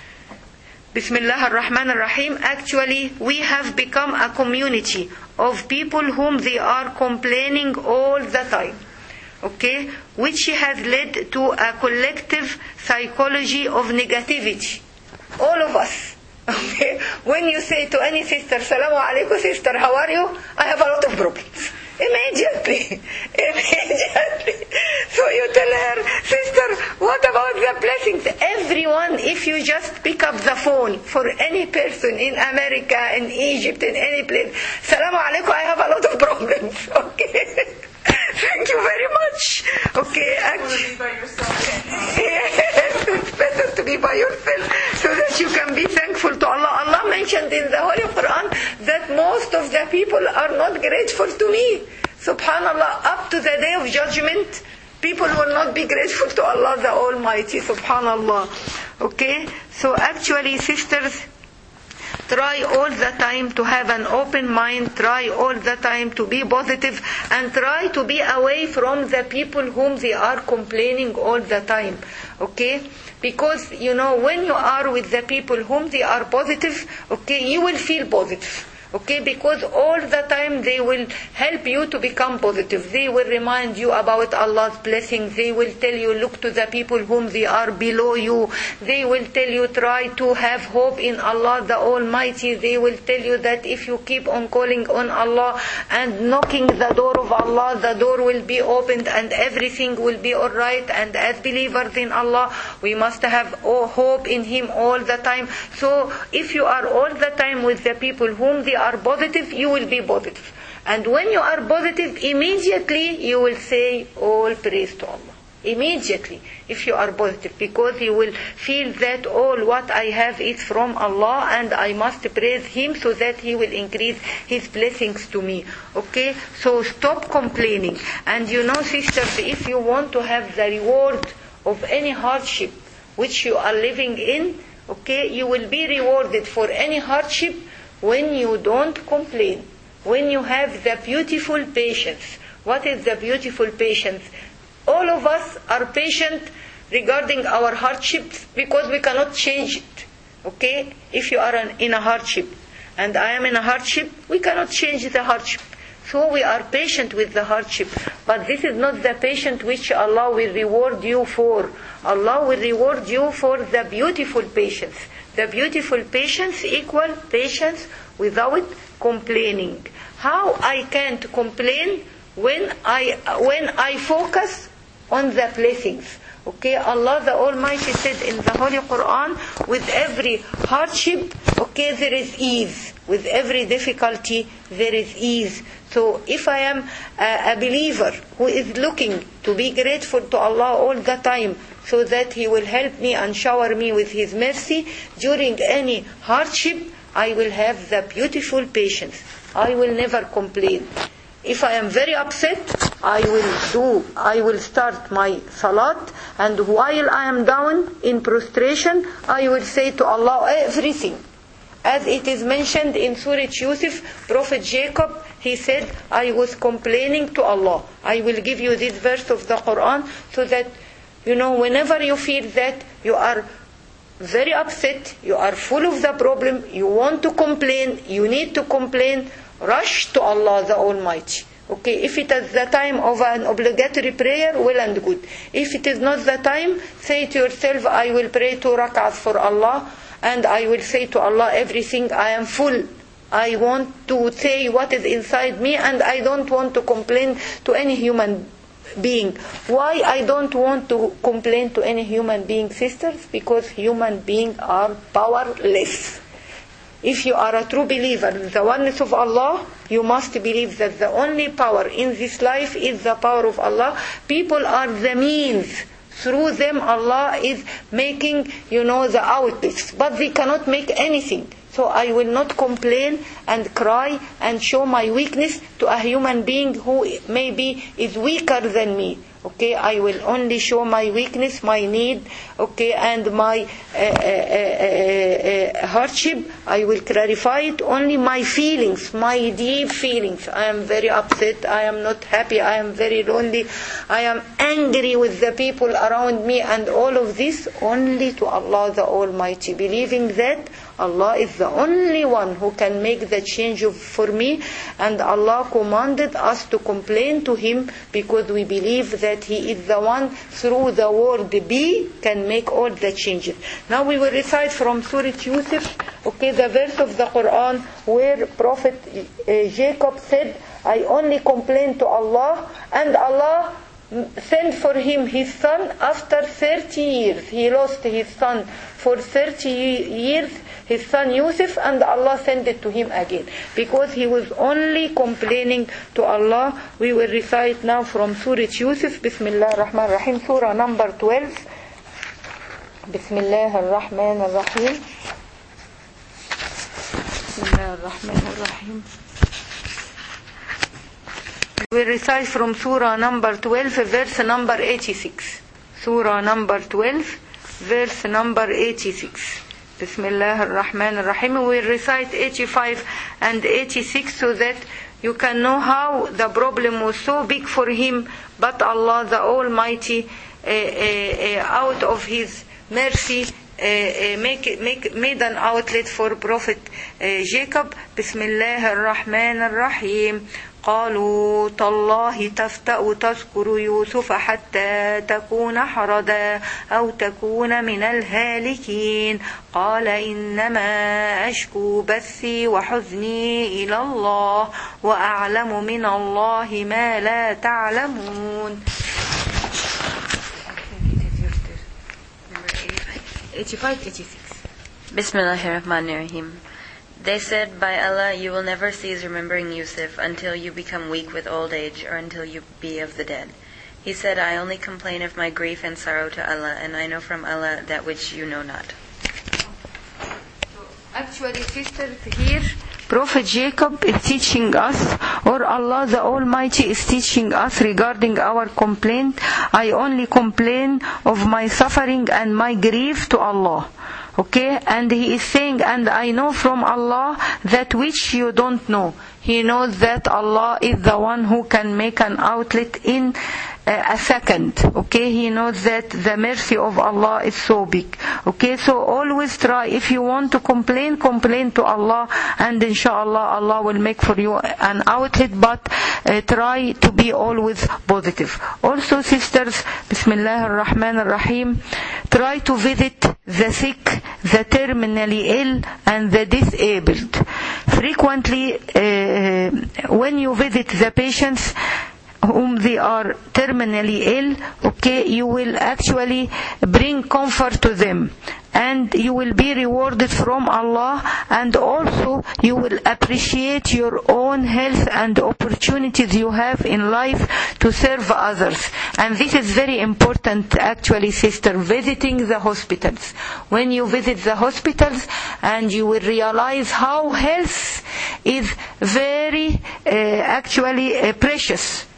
Bismillah ar-Rahman ar-Rahim. Actually, we have become a community of people whom they are complaining all the time. Okay, which has led to a collective psychology of negativity. All of us. Okay, when you say to any sister, Salamu alaikum sister, how are you? I have a lot of problems. Immediately, immediately. So you tell her, sister, what about the blessings? Everyone, if you just pick up the phone for any person in America, in Egypt, in any place, Salamu alaikum, I have a lot of problems. Okay. Thank you very much. Okay, actually, by yourself. yes, it's better to be by yourself so that you can be thankful to Allah. Allah mentioned in the Holy Quran that most of the people are not grateful to me. Subhanallah, up to the day of judgment, people will not be grateful to Allah the Almighty. Subhanallah. Okay, so actually, sisters, try all the time to have an open mind, try all the time to be positive, and try to be away from the people whom they are complaining all the time. Okay? Because, you know, when you are with the people whom they are positive, okay, you will feel positive. Okay, because all the time they will help you to become positive. They will remind you about Allah's blessings. They will tell you, look to the people whom they are below you. They will tell you, try to have hope in Allah the Almighty. They will tell you that if you keep on calling on Allah and knocking the door of Allah, the door will be opened and everything will be alright. And as believers in Allah, we must have hope in Him all the time. So if you are all the time with the people whom they are positive, you will be positive. And when you are positive, immediately you will say, all praise to Allah. Immediately, if you are positive, because you will feel that all what I have is from Allah and I must praise Him so that He will increase His blessings to me. Okay, so stop complaining. And you know, sisters, if you want to have the reward of any hardship which you are living in, okay, you will be rewarded for any hardship when you don't complain, when you have the beautiful patience. What is the beautiful patience? All of us are patient regarding our hardships because we cannot change it. Okay? If you are an, in a hardship and I am in a hardship, we cannot change the hardship. So we are patient with the hardship. But this is not the patience which Allah will reward you for. Allah will reward you for the beautiful patience. The beautiful patience equal patience without complaining. How I can't complain when I when I focus on the blessings. Okay, Allah the Almighty said in the Holy Quran, with every hardship, okay, there is ease. With every difficulty, there is ease. So if I am a, a believer who is looking to be grateful to Allah all the time, so that He will help me and shower me with His mercy during any hardship, I will have the beautiful patience. I will never complain. If I am very upset, I will do, I will start my salat, and while I am down in prostration, I will say to Allah everything. As it is mentioned in Surah Yusuf, Prophet Jacob, he said, I was complaining to Allah. I will give you this verse of the Quran so that, you know, whenever you feel that you are very upset, you are full of the problem, you want to complain, you need to complain, rush to Allah the Almighty. Okay, if it is the time of an obligatory prayer, well and good. If it is not the time, say to yourself, I will pray two rak'ahs for Allah, and I will say to Allah everything, I am full. I want to say what is inside me, and I don't want to complain to any human being. Why I don't want to complain to any human being, sisters? Because human beings are powerless. If you are a true believer in the oneness of Allah, you must believe that the only power in this life is the power of Allah. People are the means. Through them Allah is making, you know, the outlets. But they cannot make anything. So I will not complain and cry and show my weakness to a human being who maybe is weaker than me. Okay, I will only show my weakness, my need, okay, and my uh, uh, uh, uh, hardship. I will clarify it, only my feelings, my deep feelings. I am very upset, I am not happy, I am very lonely, I am angry with the people around me, and all of this only to Allah the Almighty, believing that Allah is the only one who can make the change of, for me, and Allah commanded us to complain to Him because we believe that He is the one through the word be can make all the changes. Now we will recite from Surah Yusuf, okay, the verse of the Quran where Prophet uh, Jacob said, I only complain to Allah, and Allah sent for him his son after thirty years. He lost his son for thirty years, his son Yusuf, and Allah sent it to him again because he was only complaining to Allah. We will recite now from Surah Yusuf. Bismillah ar-Rahman ar-Rahim, Surah number twelve. Bismillah ar-Rahman ar-Rahim. Bismillah ar-Rahman ar-Rahim. We recite from Surah number twelve, verse number eighty-six. Surah number twelve, verse number eighty-six. Bismillah ar-Rahman ar-Rahim. We will recite eighty-five and eighty-six so that you can know how the problem was so big for him, but Allah the Almighty, uh, uh, uh, out of His mercy, Uh, uh, make, make, made an outlet for Prophet uh, Jacob. Bismillah ar-Rahman ar-Rahim. قالوا تالله تفتأ تذكر يوسف حتى تكون حردا أو تكون من الهالكين قال إنما أشكو بثي وحزني إلى الله وأعلم من الله ما لا تعلمون. eighty-five, eighty-six. Bismillahirrahmanirrahim. They said, by Allah, you will never cease remembering Yusuf until you become weak with old age or until you be of the dead. He said, I only complain of my grief and sorrow to Allah, and I know from Allah that which you know not. Actually, sisters, here Prophet Jacob is teaching us, or Allah the Almighty is teaching us regarding our complaint. I only complain of my suffering and my grief to Allah. Okay, and he is saying, and I know from Allah that which you don't know. He knows that Allah is the one who can make an outlet in uh, a second. Okay, he knows that the mercy of Allah is so big. Okay, so always try, if you want to complain, complain to Allah, and inshallah Allah will make for you an outlet, but uh, try to be always positive. Also, sisters, Bismillah ar-Rahman ar-Rahim, try to visit the sick, the terminally ill, and the disabled. Frequently, uh, when you visit the patients whom they are terminally ill, okay, you will actually bring comfort to them, and you will be rewarded from Allah, and also you will appreciate your own health and opportunities you have in life to serve others. And this is very important, actually, sister, visiting the hospitals. When you visit the hospitals, and you will realize how health is very uh, actually uh, precious.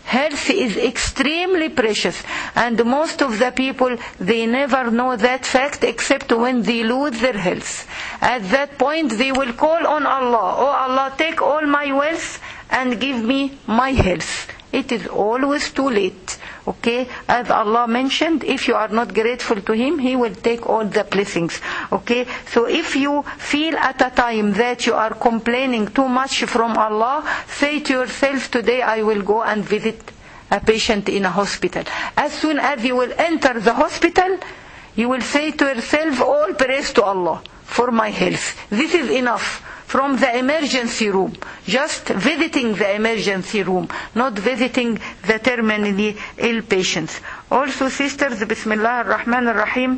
Health is extremely precious, and most of the people, they never know that fact except when they lose their health. At that point they will call on Allah, oh Allah, take all my wealth and give me my health. It is always too late. Okay, as Allah mentioned, if you are not grateful to Him, He will take all the blessings. Okay, so if you feel at a time that you are complaining too much from Allah, say to yourself, today I will go and visit a patient in a hospital. As soon as you will enter the hospital, you will say to yourself, all praise to Allah for my health. This is enough. From the emergency room, just visiting the emergency room, not visiting the terminally ill patients. Also, sisters, Bismillah ar-Rahman ar-Rahim,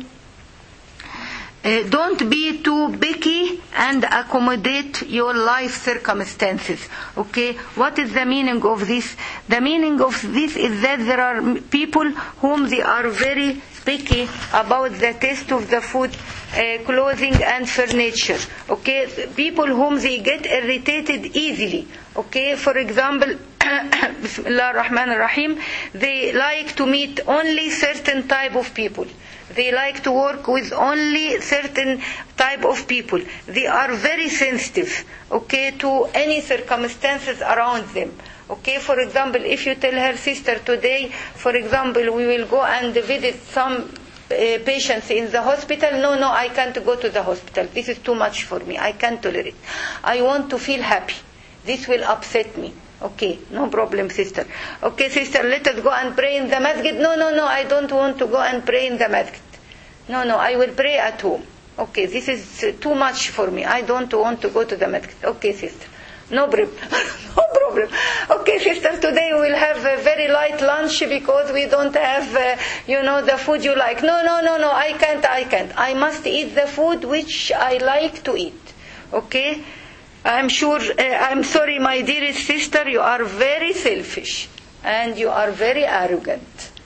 uh, don't be too picky and accommodate your life circumstances. Okay, what is the meaning of this? The meaning of this is that there are people whom they are very picky about the taste of the food, uh, clothing and furniture. Okay, people whom they get irritated easily. Okay, for example, Bismillah ar-Rahman ar-Rahim, they like to meet only certain type of people. They like to work with only certain type of people. They are very sensitive, okay, to any circumstances around them. Okay, for example, if you tell her sister today, for example, we will go and visit some uh, patients in the hospital. No, no, I can't go to the hospital. This is too much for me. I can't tolerate. I want to feel happy. This will upset me. Okay, no problem, sister. Okay, sister, let us go and pray in the masjid. No, no, no, I don't want to go and pray in the masjid. No, no, I will pray at home. Okay, this is too much for me. I don't want to go to the masjid. Okay, sister. No problem. No problem. Okay, sister, today we will have a very light lunch because we don't have, uh, you know, the food you like. No, no, no, no, I can't, I can't. I must eat the food which I like to eat. Okay? I'm sure, uh, I'm sorry, my dearest sister, you are very selfish and you are very arrogant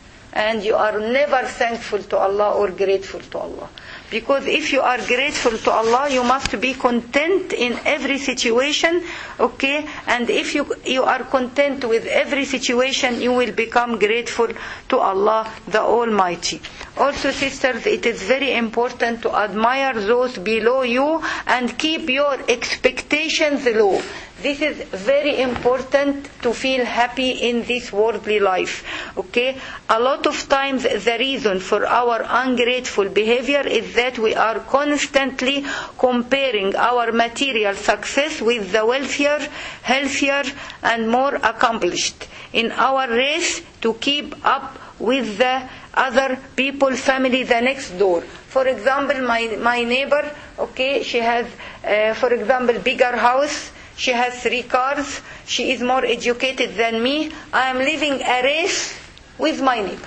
and you are never thankful to Allah or grateful to Allah. Because if you are grateful to Allah, you must be content in every situation, okay? And if you you are content with every situation, you will become grateful to Allah, the Almighty. Also, sisters, it is very important to admire those below you and keep your expectations low. This is very important to feel happy in this worldly life. Okay? A lot of times the reason for our ungrateful behavior is that we are constantly comparing our material success with the wealthier, healthier, and more accomplished in our race to keep up with the other people, family, the next door. For example, my, my neighbor, okay, she has, uh, for example, bigger house. She has three cars. She is more educated than me. I am living a race with my neighbor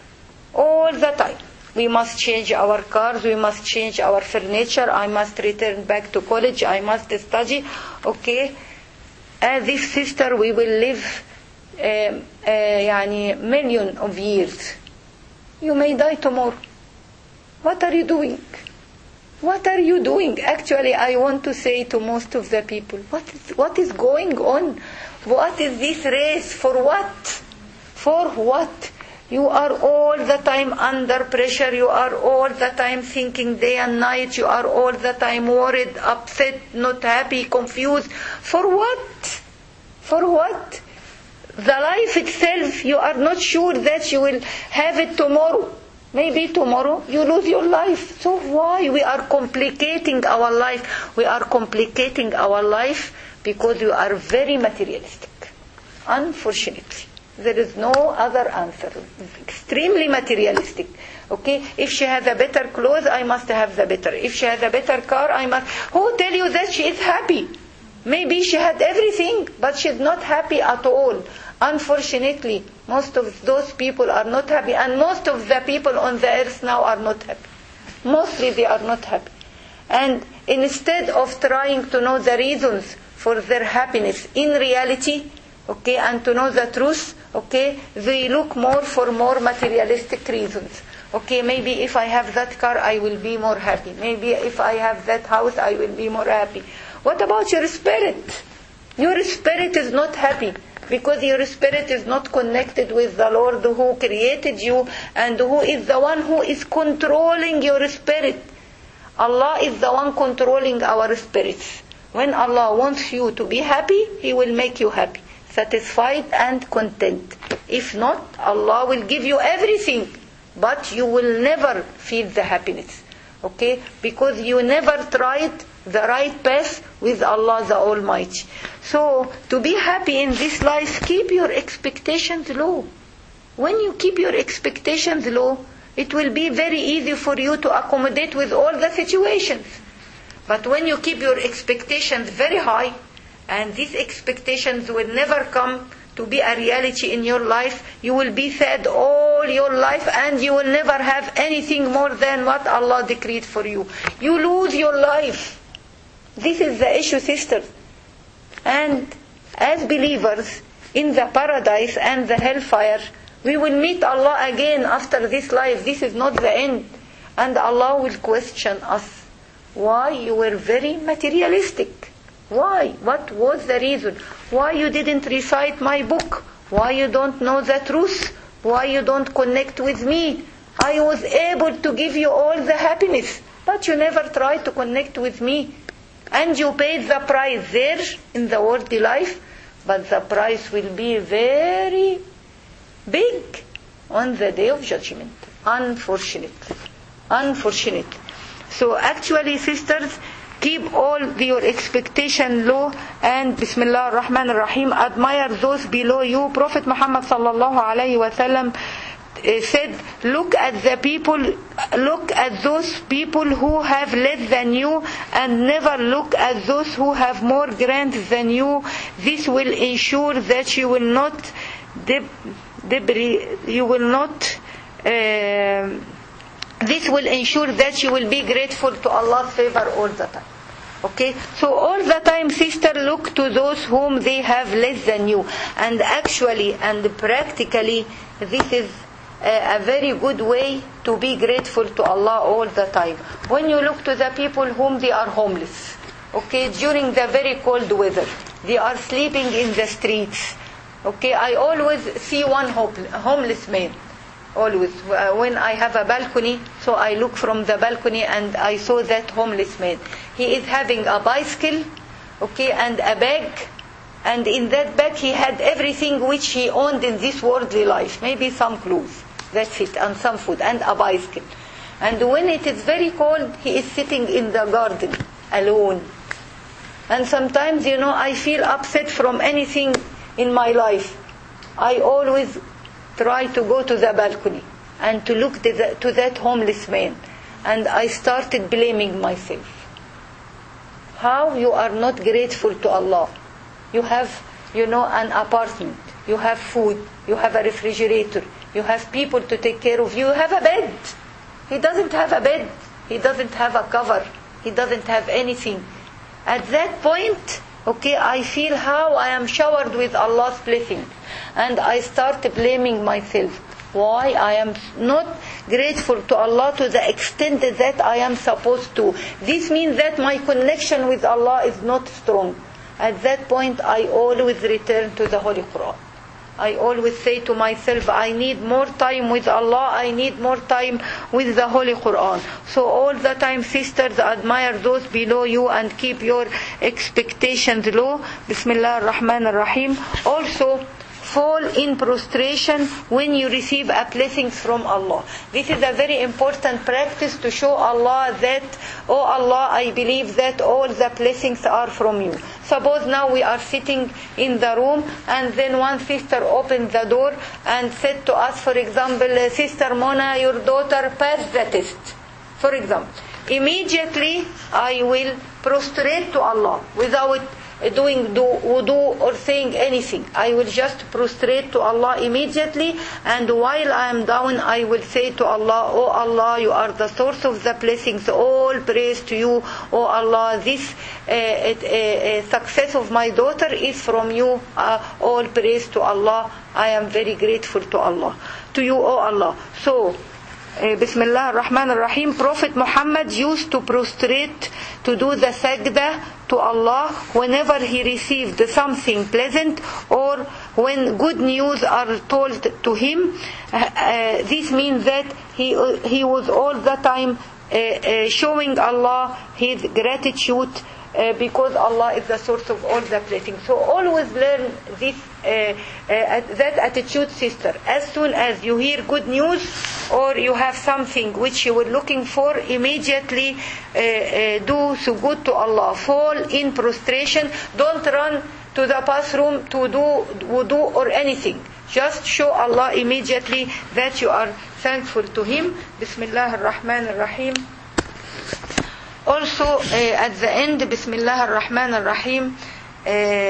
all the time. We must change our cars. We must change our furniture. I must return back to college. I must study. Okay. As if, sister, we will live uh, uh, يعني million of years. You may die tomorrow. What are you doing? What are you doing? Actually, I want to say to most of the people, what is, what is going on? What is this race? For what? For what? You are all the time under pressure. You are all the time thinking day and night. You are all the time worried, upset, not happy, confused. For what? For what? The life itself, you are not sure that you will have it tomorrow. Maybe tomorrow you lose your life. So why? We are complicating our life. We are complicating our life because we are very materialistic. Unfortunately. There is no other answer. Extremely materialistic. Okay? If she has a better clothes, I must have the better. If she has a better car, I must... Who tell you that she is happy? Maybe she had everything, but she is not happy at all. Unfortunately, most of those people are not happy, and most of the people on the earth now are not happy. Mostly they are not happy. And instead of trying to know the reasons for their happiness in reality, okay, and to know the truth, okay, they look more for more materialistic reasons. Okay, maybe if I have that car, I will be more happy. Maybe if I have that house, I will be more happy. What about your spirit? Your spirit is not happy. Because your spirit is not connected with the Lord who created you and who is the one who is controlling your spirit. Allah is the one controlling our spirits. When Allah wants you to be happy, He will make you happy, satisfied and content. If not, Allah will give you everything, but you will never feel the happiness. Okay? Because you never tried the right path with Allah the Almighty. So, to be happy in this life, keep your expectations low. When you keep your expectations low, it will be very easy for you to accommodate with all the situations. But when you keep your expectations very high, and these expectations will never come to be a reality in your life, you will be sad all your life and you will never have anything more than what Allah decreed for you. You lose your life. This is the issue, sisters. And as believers in the paradise and the hellfire, we will meet Allah again after this life. This is not the end. And Allah will question us. Why you were very materialistic? Why? What was the reason? Why you didn't recite my book? Why you don't know the truth? Why you don't connect with me? I was able to give you all the happiness, but you never tried to connect with me. And you paid the price there in the worldly life, but the price will be very big on the day of judgment. Unfortunately. Unfortunately. So actually, sisters, keep all your expectation low and Bismillah ar-Rahman ar-Rahim, admire those below you. Prophet Muhammad sallallahu alayhi wa sallam said, look at the people, look at those people who have less than you and never look at those who have more grants than you. This will ensure that you will not deb- debris, you will not uh, this will ensure that you will be grateful to Allah's favor all the time. Okay, so all the time, sister, look to those whom they have less than you. And actually and practically, this is a, a very good way to be grateful to Allah all the time. When you look to the people whom they are homeless, okay, during the very cold weather, they are sleeping in the streets. Okay, I always see one homeless man. Always, uh, when I have a balcony, so I look from the balcony and I saw that homeless man. He is having a bicycle, okay, and a bag, and in that bag he had everything which he owned in this worldly life. Maybe some clothes, that's it, and some food, and a bicycle. And when it is very cold, he is sitting in the garden, alone. And sometimes, you know, I feel upset from anything in my life. I always try to go to the balcony and to look to, the, to that homeless man, and I started blaming myself. How you are not grateful to Allah? You have, you know, an apartment, you have food, you have a refrigerator, you have people to take care of you, you have a bed. He doesn't have a bed, he doesn't have a cover, he doesn't have anything. At that point, okay, I feel how I am showered with Allah's blessing. And I start blaming myself. Why I am not grateful to Allah to the extent that I am supposed to. This means that my connection with Allah is not strong. At that point, I always return to the Holy Quran. I always say to myself, I need more time with Allah, I need more time with the Holy Quran. So all the time, sisters, admire those below you and keep your expectations low. Bismillah ar-Rahman ar-Rahim. Also, fall in prostration when you receive a blessing from Allah. This is a very important practice to show Allah that, oh Allah, I believe that all the blessings are from you. Suppose now we are sitting in the room and then one sister opened the door and said to us, for example, Sister Mona, your daughter passed the test. For example, immediately I will prostrate to Allah without doing do, wudu or saying anything. I will just prostrate to Allah immediately, and while I am down I will say to Allah, oh Allah, you are the source of the blessings, all praise to you. Oh Allah, this uh, uh, uh, success of my daughter is from you, uh, all praise to Allah. I am very grateful to Allah, to you, oh Allah. So uh, Bismillah ar-Rahman ar-Rahim, Prophet Muhammad used to prostrate to do the sajda to Allah whenever he received something pleasant or when good news are told to him. Uh, uh, this means that he, uh, he was all the time uh, uh, showing Allah his gratitude uh, because Allah is the source of all the blessings. So always learn this, uh, uh, that attitude, sister. As soon as you hear good news or you have something which you were looking for, immediately uh, uh, do sujood to Allah. Fall in prostration. Don't run to the bathroom to do wudu or anything. Just show Allah immediately that you are thankful to Him. Bismillah ar-Rahman ar-Rahim. Also, uh, at the end, Bismillah ar-Rahman ar-Rahim, uh,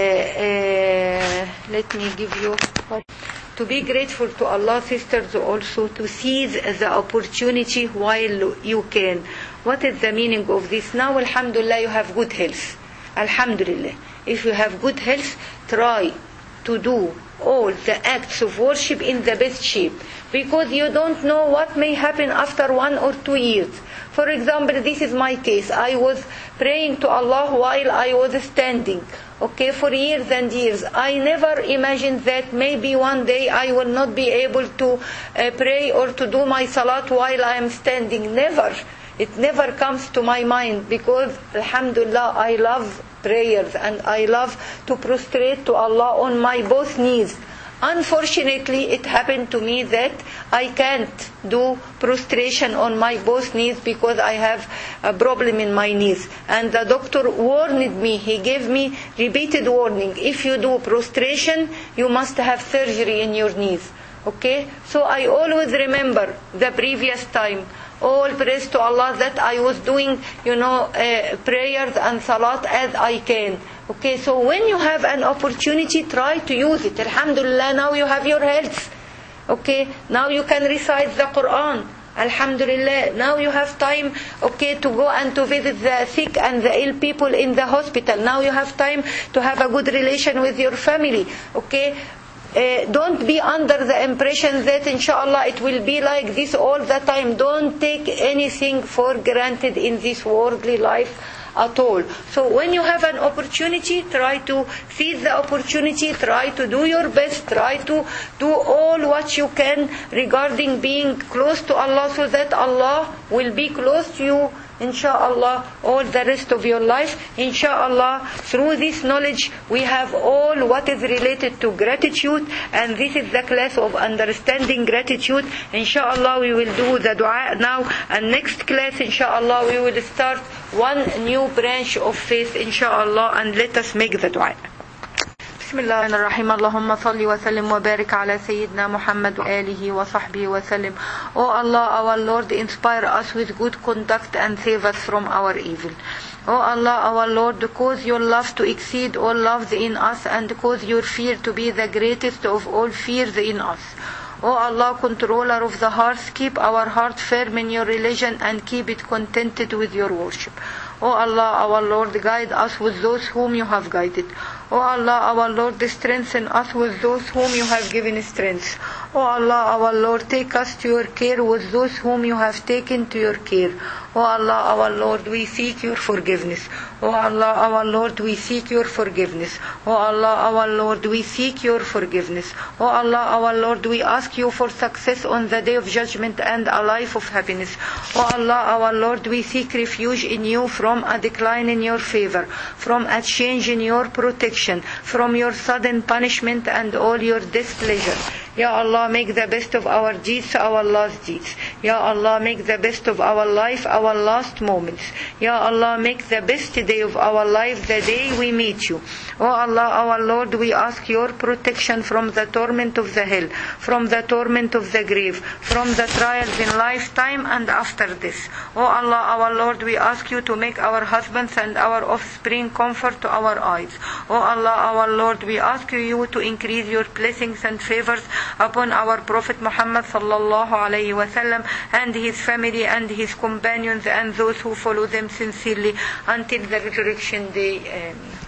uh, let me give you what. To be grateful to Allah, sisters, also to seize the opportunity while you can. What is the meaning of this? Now, alhamdulillah, you have good health. Alhamdulillah. If you have good health, try to do all the acts of worship in the best shape, because you don't know what may happen after one or two years. For example, this is my case. I was praying to Allah while I was standing, okay, for years and years. I never imagined that maybe one day I will not be able to uh, pray or to do my salat while I am standing. Never. It never comes to my mind, because alhamdulillah, I love prayers and I love to prostrate to Allah on my both knees. Unfortunately, it happened to me that I can't do prostration on my both knees because I have a problem in my knees. And the doctor warned me, he gave me repeated warning. If you do prostration, you must have surgery in your knees. Okay? So I always remember the previous time. All praise to Allah that I was doing, you know, uh, prayers and salat as I can. Okay, so when you have an opportunity, try to use it. Alhamdulillah, now you have your health. Okay, now you can recite the Quran. Alhamdulillah, now you have time, okay, to go and to visit the sick and the ill people in the hospital. Now you have time to have a good relation with your family. Okay. Uh, don't be under the impression that inshallah it will be like this all the time. Don't take anything for granted in this worldly life at all. So when you have an opportunity, try to seize the opportunity, try to do your best, try to do all what you can regarding being close to Allah, so that Allah will be close to you, inshallah, all the rest of your life. Inshallah, through this knowledge we have all what is related to gratitude, and this is the class of understanding gratitude. Inshallah, we will do the dua now, and next class, inshallah, we will start one new branch of faith, inshallah, and let us make the dua. Bismillahirrahmanirrahim. Allahumma salli wa sallim wa barik ala Sayyidina Muhammad wa alihi wa sahbihi wa sallim. O Allah, our Lord, inspire us with good conduct and save us from our evil. O Allah, our Lord, cause your love to exceed all loves in us, and cause your fear to be the greatest of all fears in us. O Allah, controller of the hearts, keep our heart firm in your religion and keep it contented with your worship. O Allah, our Lord, guide us with those whom you have guided. O Allah, our Lord, strengthen us with those whom you have given strength. O Allah, our Lord, take us to your care with those whom you have taken to your care. O Allah, our Lord, we seek your forgiveness. O Allah, our Lord, we seek your forgiveness. O Allah, our Lord, we seek your forgiveness. O Allah, our Lord, we ask you for success on the day of judgment and a life of happiness. O Allah, our Lord, we seek refuge in you from a decline in your favor, from a change in your protection, from your sudden punishment and all your displeasure. Ya Allah, make the best of our deeds our last deeds. Ya Allah, make the best of our life our last moments. Ya Allah, make the best day of our life the day we meet you. O Allah, our Lord, we ask your protection from the torment of the hell, from the torment of the grave, from the trials in lifetime and after this. O Allah, our Lord, we ask you to make our husbands and our offspring comfort to our eyes. O Allah, our Lord, we ask you to increase your blessings and favors upon our Prophet Muhammad sallallahu alayhi wa sallam and his family and his companions and those who follow them sincerely until the resurrection day. Amen.